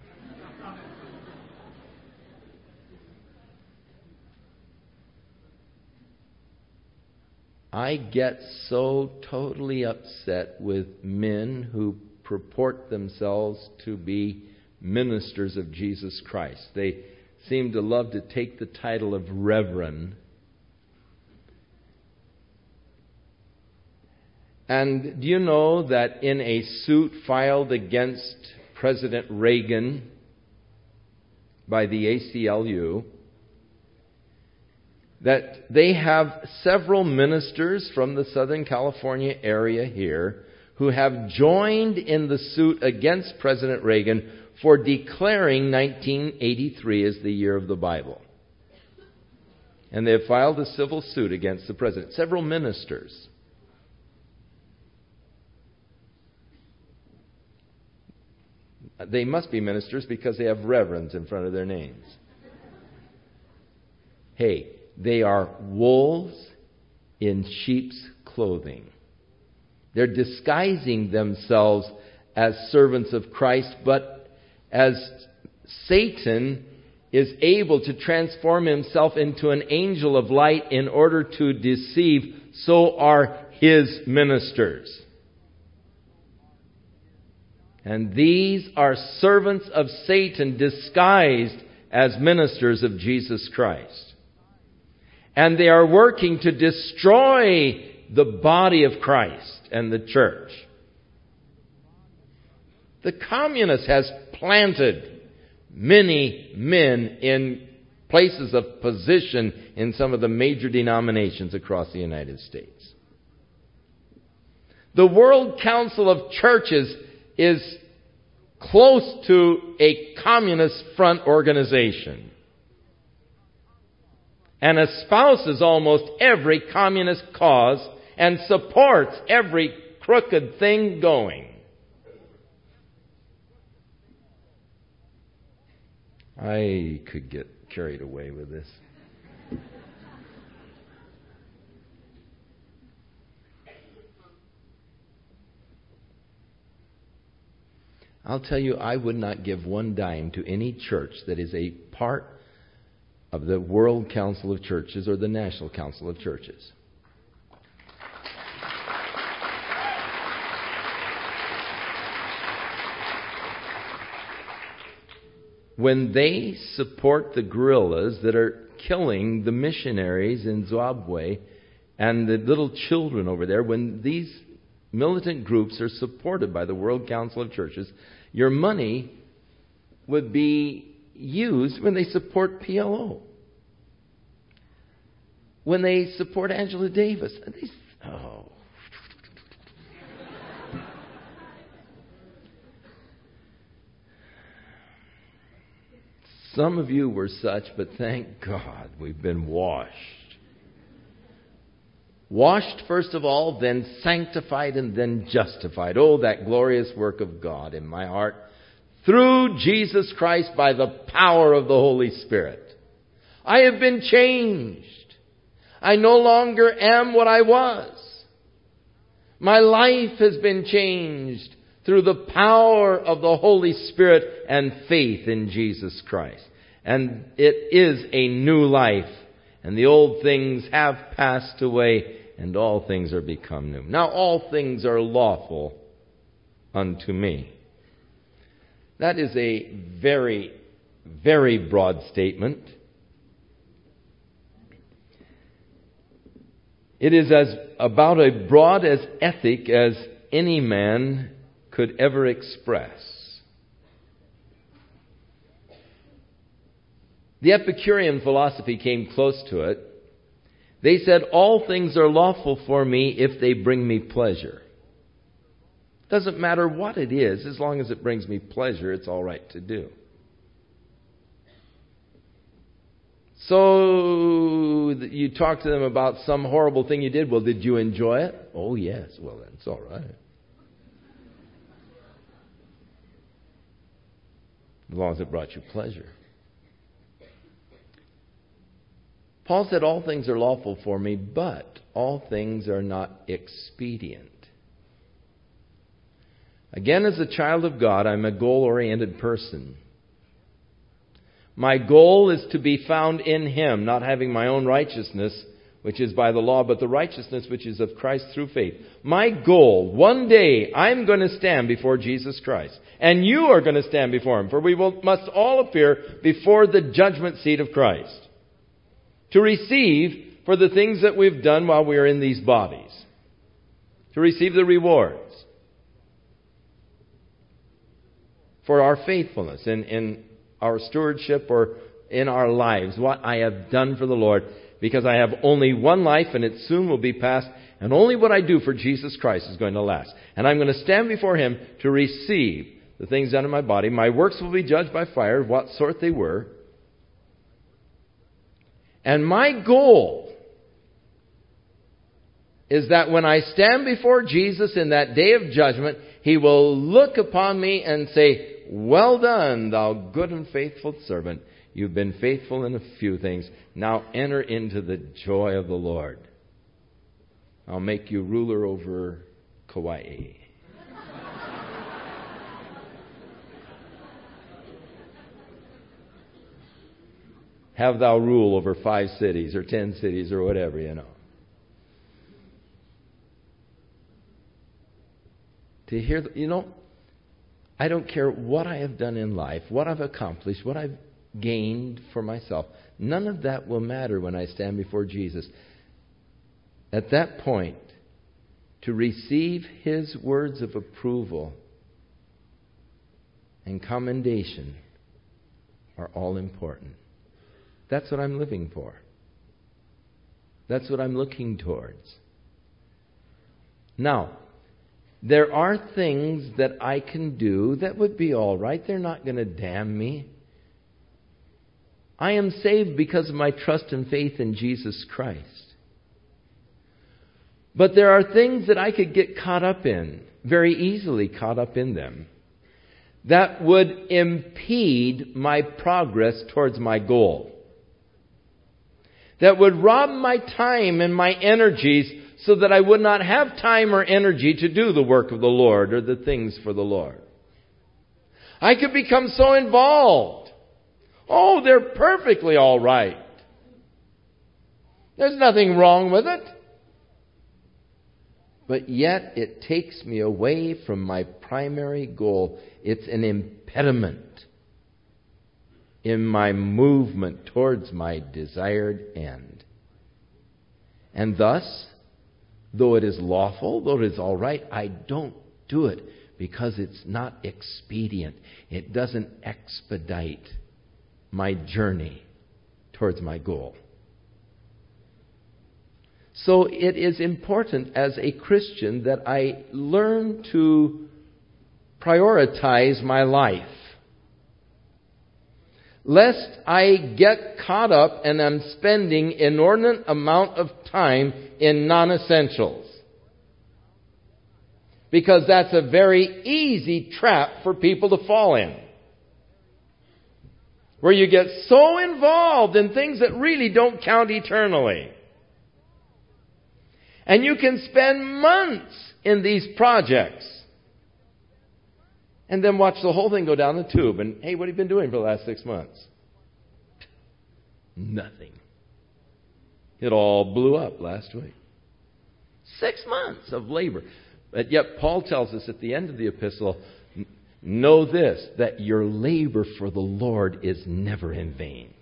I get so totally upset with men who purport themselves to be ministers of Jesus Christ. They seem to love to take the title of Reverend. And do you know that in a suit filed against President Reagan by the A C L U, that they have several ministers from the Southern California area here who have joined in the suit against President Reagan for declaring nineteen eighty-three as the year of the Bible. And they have filed a civil suit against the president. Several ministers. They must be ministers because they have reverends in front of their names. Hey, they are wolves in sheep's clothing. They're disguising themselves as servants of Christ, but as Satan is able to transform himself into an angel of light in order to deceive, so are his ministers. And these are servants of Satan disguised as ministers of Jesus Christ. And they are working to destroy the body of Christ and the church. The communist has planted many men in places of position in some of the major denominations across the United States. The World Council of Churches is close to a communist front organization and espouses almost every communist cause and supports every crooked thing going. I could get carried away with this. I'll tell you, I would not give one dime to any church that is a part of the World Council of Churches or the National Council of Churches. When they support the guerrillas that are killing the missionaries in Zimbabwe and the little children over there, when these militant groups are supported by the World Council of Churches, your money would be used when they support P L O. When they support Angela Davis. These, oh. Some of you were such, but thank God we've been washed. Washed first of all, then sanctified, and then justified. Oh, that glorious work of God in my heart through Jesus Christ by the power of the Holy Spirit. I have been changed. I no longer am what I was. My life has been changed through the power of the Holy Spirit and faith in Jesus Christ. And it is a new life. And the old things have passed away, and all things are become new. Now all things are lawful unto me. That is a very, very broad statement. It is as about as broad as ethic as any man could ever express. The Epicurean philosophy came close to it. They said, all things are lawful for me if they bring me pleasure. Doesn't matter what it is, as long as it brings me pleasure, it's all right to do. So you talk to them about some horrible thing you did. Well, did you enjoy it? Oh, yes. Well, then it's all right. As long as it brought you pleasure. Paul said, all things are lawful for me, but all things are not expedient. Again, as a child of God, I'm a goal-oriented person. My goal is to be found in Him, not having my own righteousness, which is by the law, but the righteousness which is of Christ through faith. My goal, one day I'm going to stand before Jesus Christ. And you are going to stand before Him, for we will, must all appear before the judgment seat of Christ to receive for the things that we've done while we are in these bodies, to receive the rewards for our faithfulness in, in our stewardship or in our lives, what I have done for the Lord, because I have only one life and it soon will be past, and only what I do for Jesus Christ is going to last. And I'm going to stand before Him to receive the things done in my body. My works will be judged by fire, what sort they were. And my goal is that when I stand before Jesus in that day of judgment, He will look upon me and say, "Well done, thou good and faithful servant. You've been faithful in a few things. Now enter into the joy of the Lord. I'll make you ruler over Kauai." Have thou rule over five cities or ten cities or whatever, you know. To hear, the, you know, I don't care what I have done in life, what I've accomplished, what I've gained for myself. None of that will matter when I stand before Jesus. At that point, to receive His words of approval and commendation are all important. That's what I'm living for. That's what I'm looking towards. Now, there are things that I can do that would be all right. They're not going to damn me. I am saved because of my trust and faith in Jesus Christ. But there are things that I could get caught up in, very easily caught up in them, that would impede my progress towards my goal. That would rob my time and my energies so that I would not have time or energy to do the work of the Lord or the things for the Lord. I could become so involved. Oh, they're perfectly all right. There's nothing wrong with it. But yet it takes me away from my primary goal. It's an impediment in my movement towards my desired end. And thus, though it is lawful, though it is all right, I don't do it because it's not expedient. It doesn't expedite my journey towards my goal. So it is important as a Christian that I learn to prioritize my life, lest I get caught up and am spending inordinate amount of time in non-essentials. Because that's a very easy trap for people to fall in. Where you get so involved in things that really don't count eternally. And you can spend months in these projects. And then watch the whole thing go down the tube. And, hey, what have you been doing for the last six months? Nothing. It all blew up last week. Six months of labor. But yet Paul tells us at the end of the epistle, know this, that your labor for the Lord is never in vain.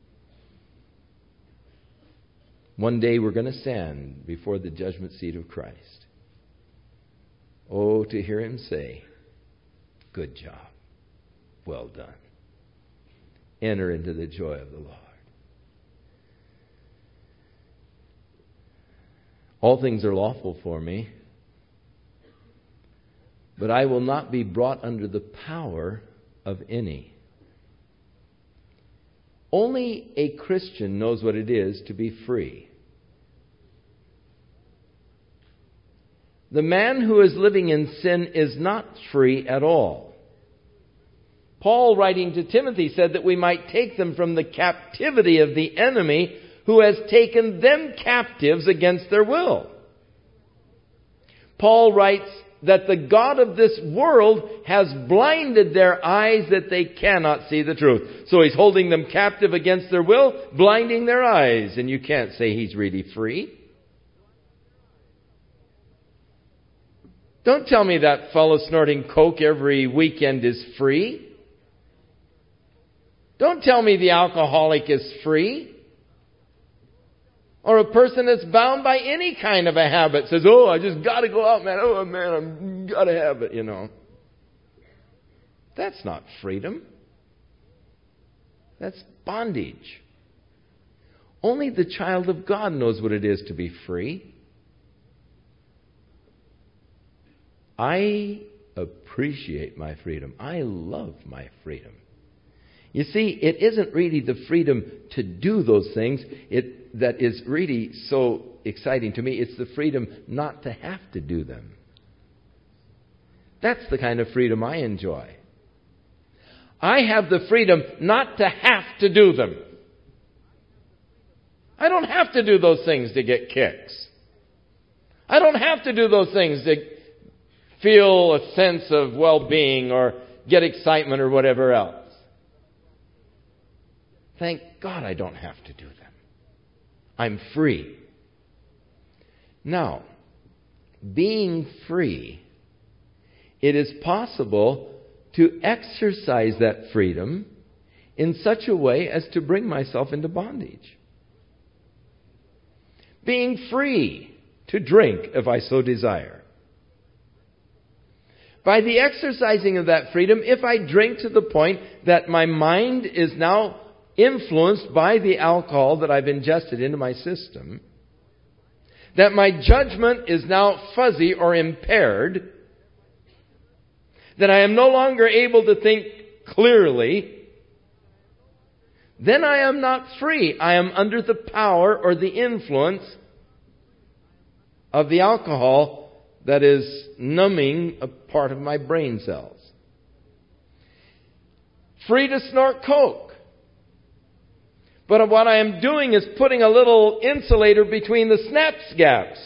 One day we're going to stand before the judgment seat of Christ. Oh, to hear Him say, "Good job. Well done. Enter into the joy of the Lord." All things are lawful for me, but I will not be brought under the power of any. Only a Christian knows what it is to be free. The man who is living in sin is not free at all. Paul, writing to Timothy, said that we might take them from the captivity of the enemy who has taken them captives against their will. Paul writes that the God of this world has blinded their eyes that they cannot see the truth. So He's holding them captive against their will, blinding their eyes. And you can't say He's really free. Don't tell me that fellow snorting coke every weekend is free. Don't tell me the alcoholic is free. Or a person that's bound by any kind of a habit says, oh, I just got to go out, man. Oh, man, I've got to have it, you know. That's not freedom. That's bondage. Only the child of God knows what it is to be free. I appreciate my freedom. I love my freedom. You see, it isn't really the freedom to do those things it, that is really so exciting to me. It's the freedom not to have to do them. That's the kind of freedom I enjoy. I have the freedom not to have to do them. I don't have to do those things to get kicks. I don't have to do those things to feel a sense of well-being or get excitement or whatever else. Thank God I don't have to do them. I'm free. Now, being free, it is possible to exercise that freedom in such a way as to bring myself into bondage. Being free to drink if I so desire. By the exercising of that freedom, if I drink to the point that my mind is now influenced by the alcohol that I've ingested into my system, that my judgment is now fuzzy or impaired, that I am no longer able to think clearly, then I am not free. I am under the power or the influence of the alcohol that is numbing a part of my brain cells. Free to snort coke. But what I am doing is putting a little insulator between the synapse gaps.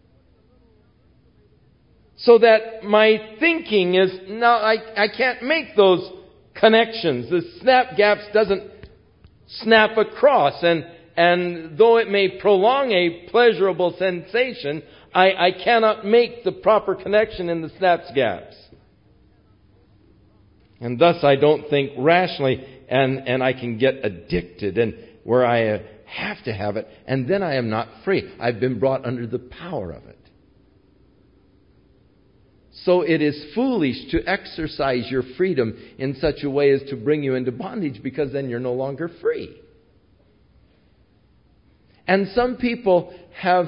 So that my thinking is, now I, I can't make those connections. The snap gaps doesn't snap across. And, and though it may prolong a pleasurable sensation, I, I cannot make the proper connection in the synapse gaps. And thus I don't think rationally, and, and I can get addicted and where I have to have it, and then I am not free. I've been brought under the power of it. So it is foolish to exercise your freedom in such a way as to bring you into bondage, because then you're no longer free. And some people have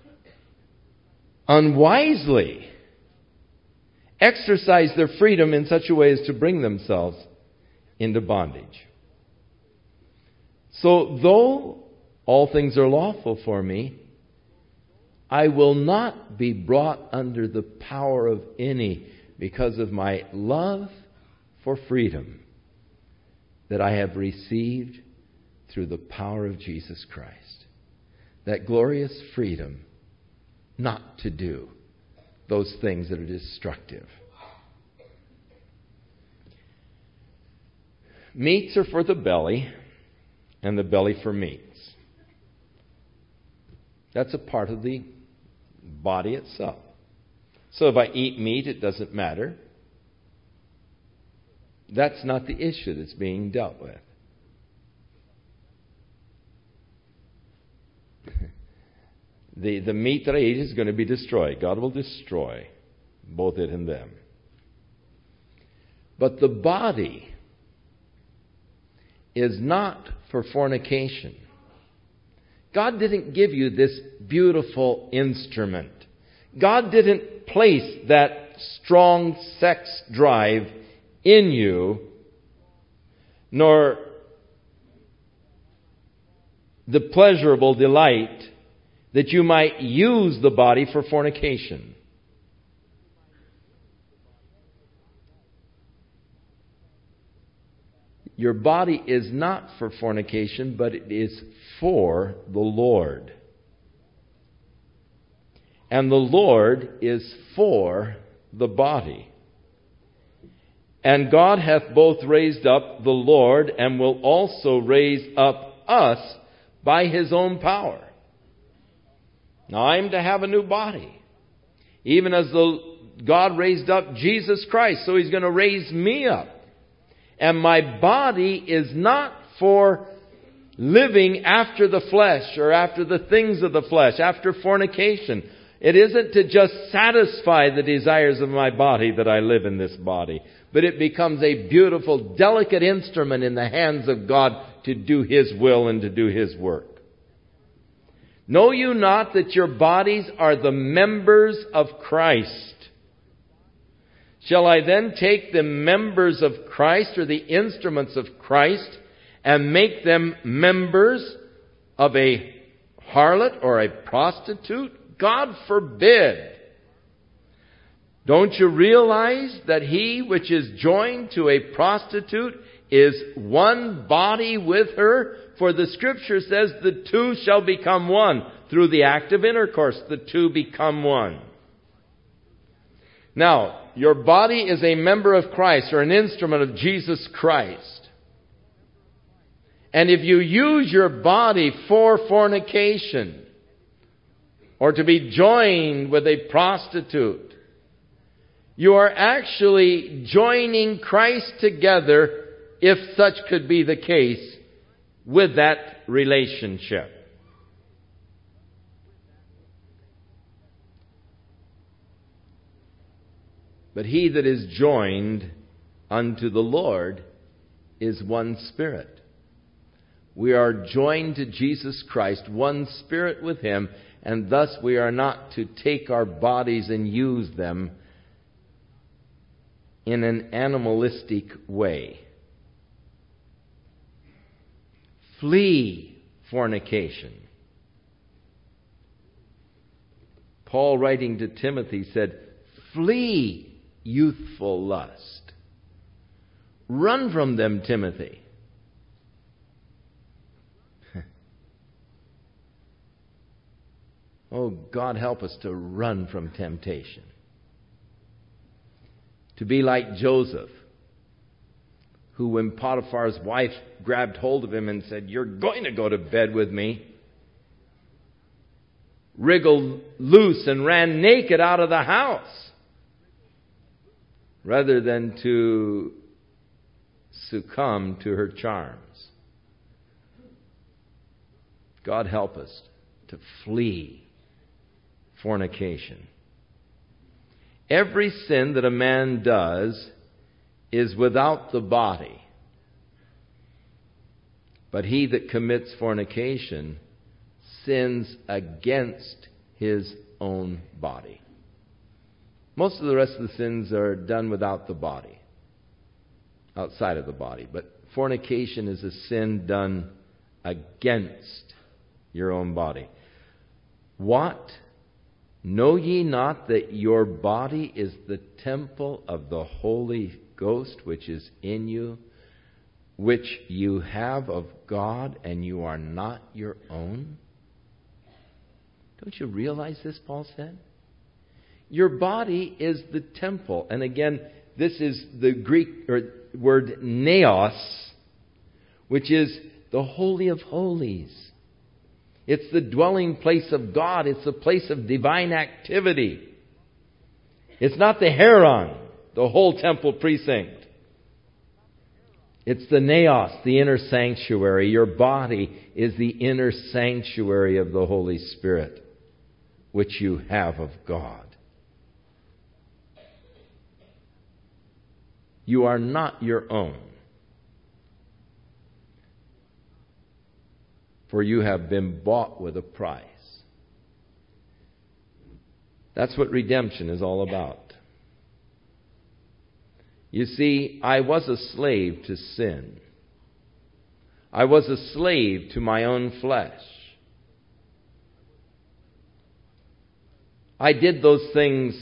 unwisely exercised their freedom in such a way as to bring themselves into bondage. So, though all things are lawful for me, I will not be brought under the power of any because of my love for freedom that I have received through the power of Jesus Christ. That glorious freedom not to do those things that are destructive. Meats are for the belly, and the belly for meats. That's a part of the body itself. So if I eat meat, it doesn't matter. That's not the issue that's being dealt with. The, the meat that I eat is going to be destroyed. God will destroy both it and them. But the body is not for fornication. God didn't give you this beautiful instrument. God didn't place that strong sex drive in you, nor the pleasurable delight that you might use the body for fornication. Your body is not for fornication, but it is for the Lord. And the Lord is for the body. And God hath both raised up the Lord, and will also raise up us by His own power. Now I'm to have a new body. Even as the God raised up Jesus Christ, so He's going to raise me up. And my body is not for living after the flesh or after the things of the flesh, after fornication. It isn't to just satisfy the desires of my body that I live in this body, but it becomes a beautiful, delicate instrument in the hands of God to do His will and to do His work. Know you not that your bodies are the members of Christ? Shall I then take the members of Christ, or the instruments of Christ, and make them members of a harlot or a prostitute? God forbid. Don't you realize that he which is joined to a prostitute is one body with her? For the Scripture says the two shall become one. Through the act of intercourse, the two become one. Now, your body is a member of Christ, or an instrument of Jesus Christ. And if you use your body for fornication, or to be joined with a prostitute, you are actually joining Christ together, if such could be the case, with that relationship. But he that is joined unto the Lord is one spirit. We are joined to Jesus Christ, one spirit with Him, and thus we are not to take our bodies and use them in an animalistic way. Flee fornication. Paul, writing to Timothy, said, flee youthful lust. Run from them, Timothy. Oh, God help us to run from temptation. To be like Joseph, who, when Potiphar's wife grabbed hold of him and said, "You're going to go to bed with me," wriggled loose and ran naked out of the house, rather than to succumb to her charms. God help us to flee fornication. Every sin that a man does is without the body, but he that commits fornication sins against his own body. Most of the rest of the sins are done without the body, outside of the body. But fornication is a sin done against your own body. What? Know ye not that your body is the temple of the Holy Ghost which is in you, which you have of God, and you are not your own? Don't you realize this, Paul said? Your body is the temple. And again, this is the Greek or word naos, which is the Holy of Holies. It's the dwelling place of God. It's the place of divine activity. It's not the Heron, the whole temple precinct. It's the naos, the inner sanctuary. Your body is the inner sanctuary of the Holy Spirit, which you have of God. You are not your own, for you have been bought with a price. That's what redemption is all about. You see, I was a slave to sin. I was a slave to my own flesh. I did those things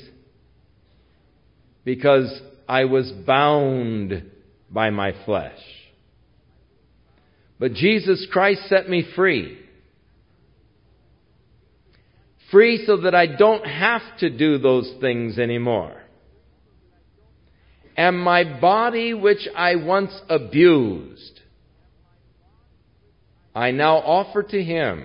because I was bound by my flesh. But Jesus Christ set me free. Free so that I don't have to do those things anymore. And my body which I once abused, I now offer to Him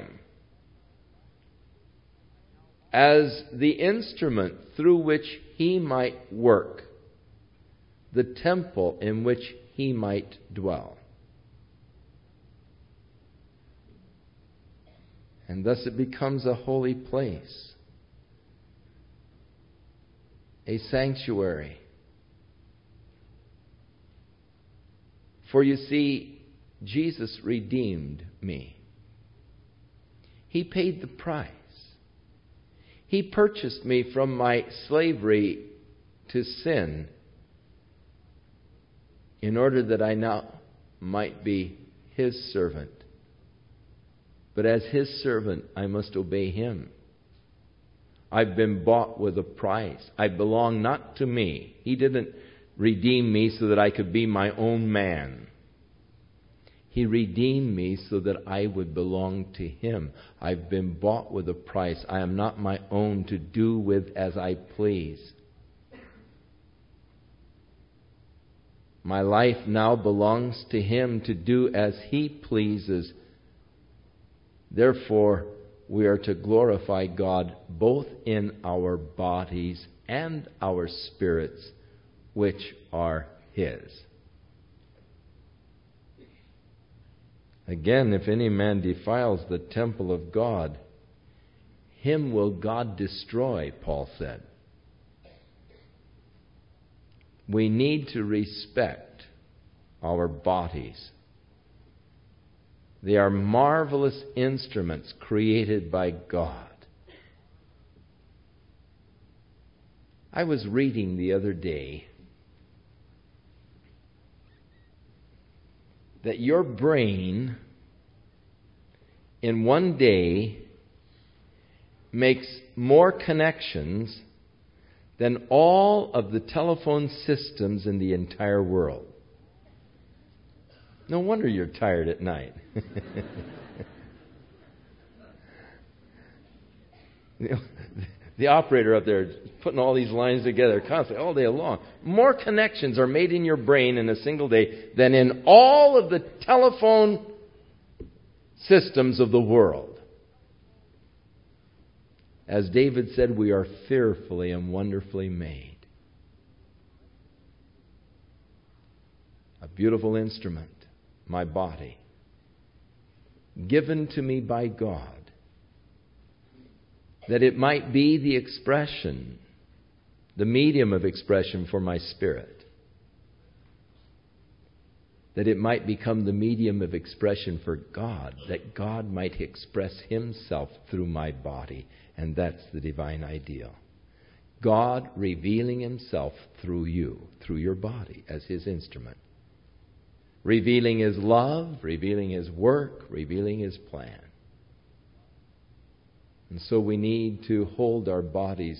as the instrument through which He might work, the temple in which He might dwell. And thus it becomes a holy place, a sanctuary. For you see, Jesus redeemed me. He paid the price. He purchased me from my slavery to sin in order that I now might be His servant. But as His servant, I must obey Him. I've been bought with a price. I belong not to me. He didn't redeem me so that I could be my own man. He redeemed me so that I would belong to Him. I've been bought with a price. I am not my own to do with as I please. My life now belongs to Him to do as He pleases. Therefore, we are to glorify God both in our bodies and our spirits, which are His. Again, if any man defiles the temple of God, him will God destroy, Paul said. We need to respect our bodies. They are marvelous instruments created by God. I was reading the other day that your brain in one day makes more connections than all of the telephone systems in the entire world. No wonder you're tired at night. The operator up there is putting all these lines together constantly, all day long. More connections are made in your brain in a single day than in all of the telephone systems of the world. As David said, we are fearfully and wonderfully made. A beautiful instrument, my body, given to me by God, that it might be the expression, the medium of expression for my spirit. That it might become the medium of expression for God, that God might express Himself through my body. And that's the divine ideal. God revealing Himself through you, through your body, as His instrument. Revealing His love, revealing His work, revealing His plan. And so we need to hold our bodies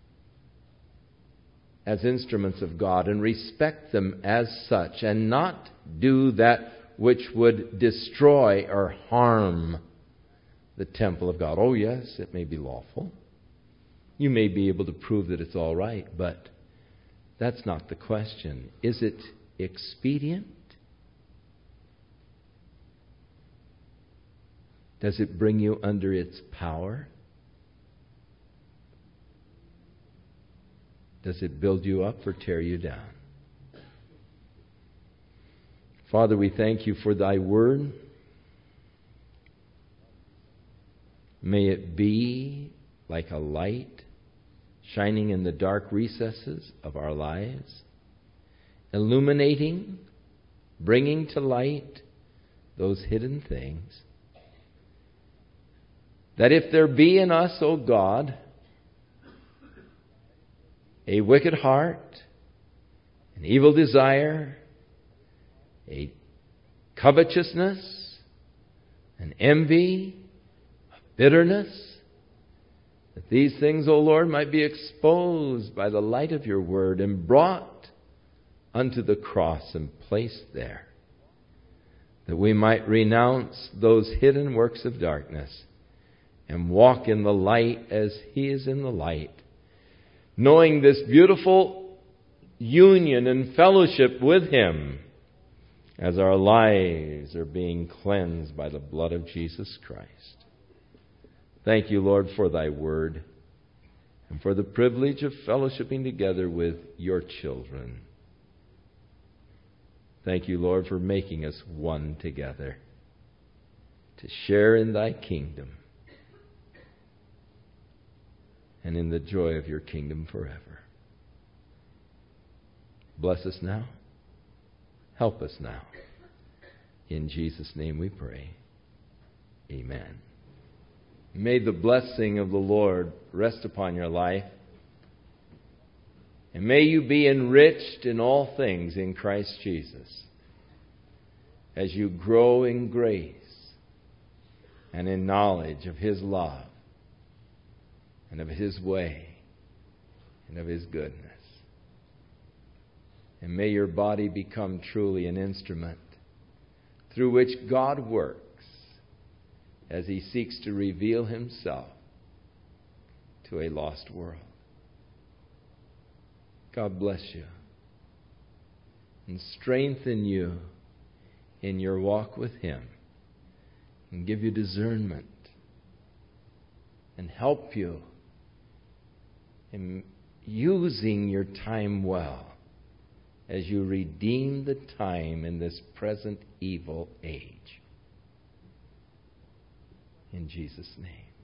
as instruments of God and respect them as such, and not do that which would destroy or harm the temple of God. Oh yes, it may be lawful. You may be able to prove that it's all right, but that's not the question. Is it expedient? Does it bring you under its power? Does it build you up or tear you down? Father, we thank You for Thy word. May it be like a light shining in the dark recesses of our lives, illuminating, bringing to light those hidden things. That if there be in us, O God, a wicked heart, an evil desire, a covetousness, an envy, a bitterness, that these things, O Lord, might be exposed by the light of Your word and brought unto the cross and placed there, that we might renounce those hidden works of darkness and walk in the light as He is in the light, knowing this beautiful union and fellowship with Him as our lives are being cleansed by the blood of Jesus Christ. Thank you, Lord, for Thy Word and for the privilege of fellowshipping together with Your children. Thank you, Lord, for making us one together to share in Thy kingdom and in the joy of Your kingdom forever. Bless us now. Help us now. In Jesus' name we pray. Amen. May the blessing of the Lord rest upon your life. And may you be enriched in all things in Christ Jesus as you grow in grace and in knowledge of His love and of His way and of His goodness. And may your body become truly an instrument through which God works as He seeks to reveal Himself to a lost world. God bless you and strengthen you in your walk with Him and give you discernment and help you in using your time well as you redeem the time in this present evil age. In Jesus' name.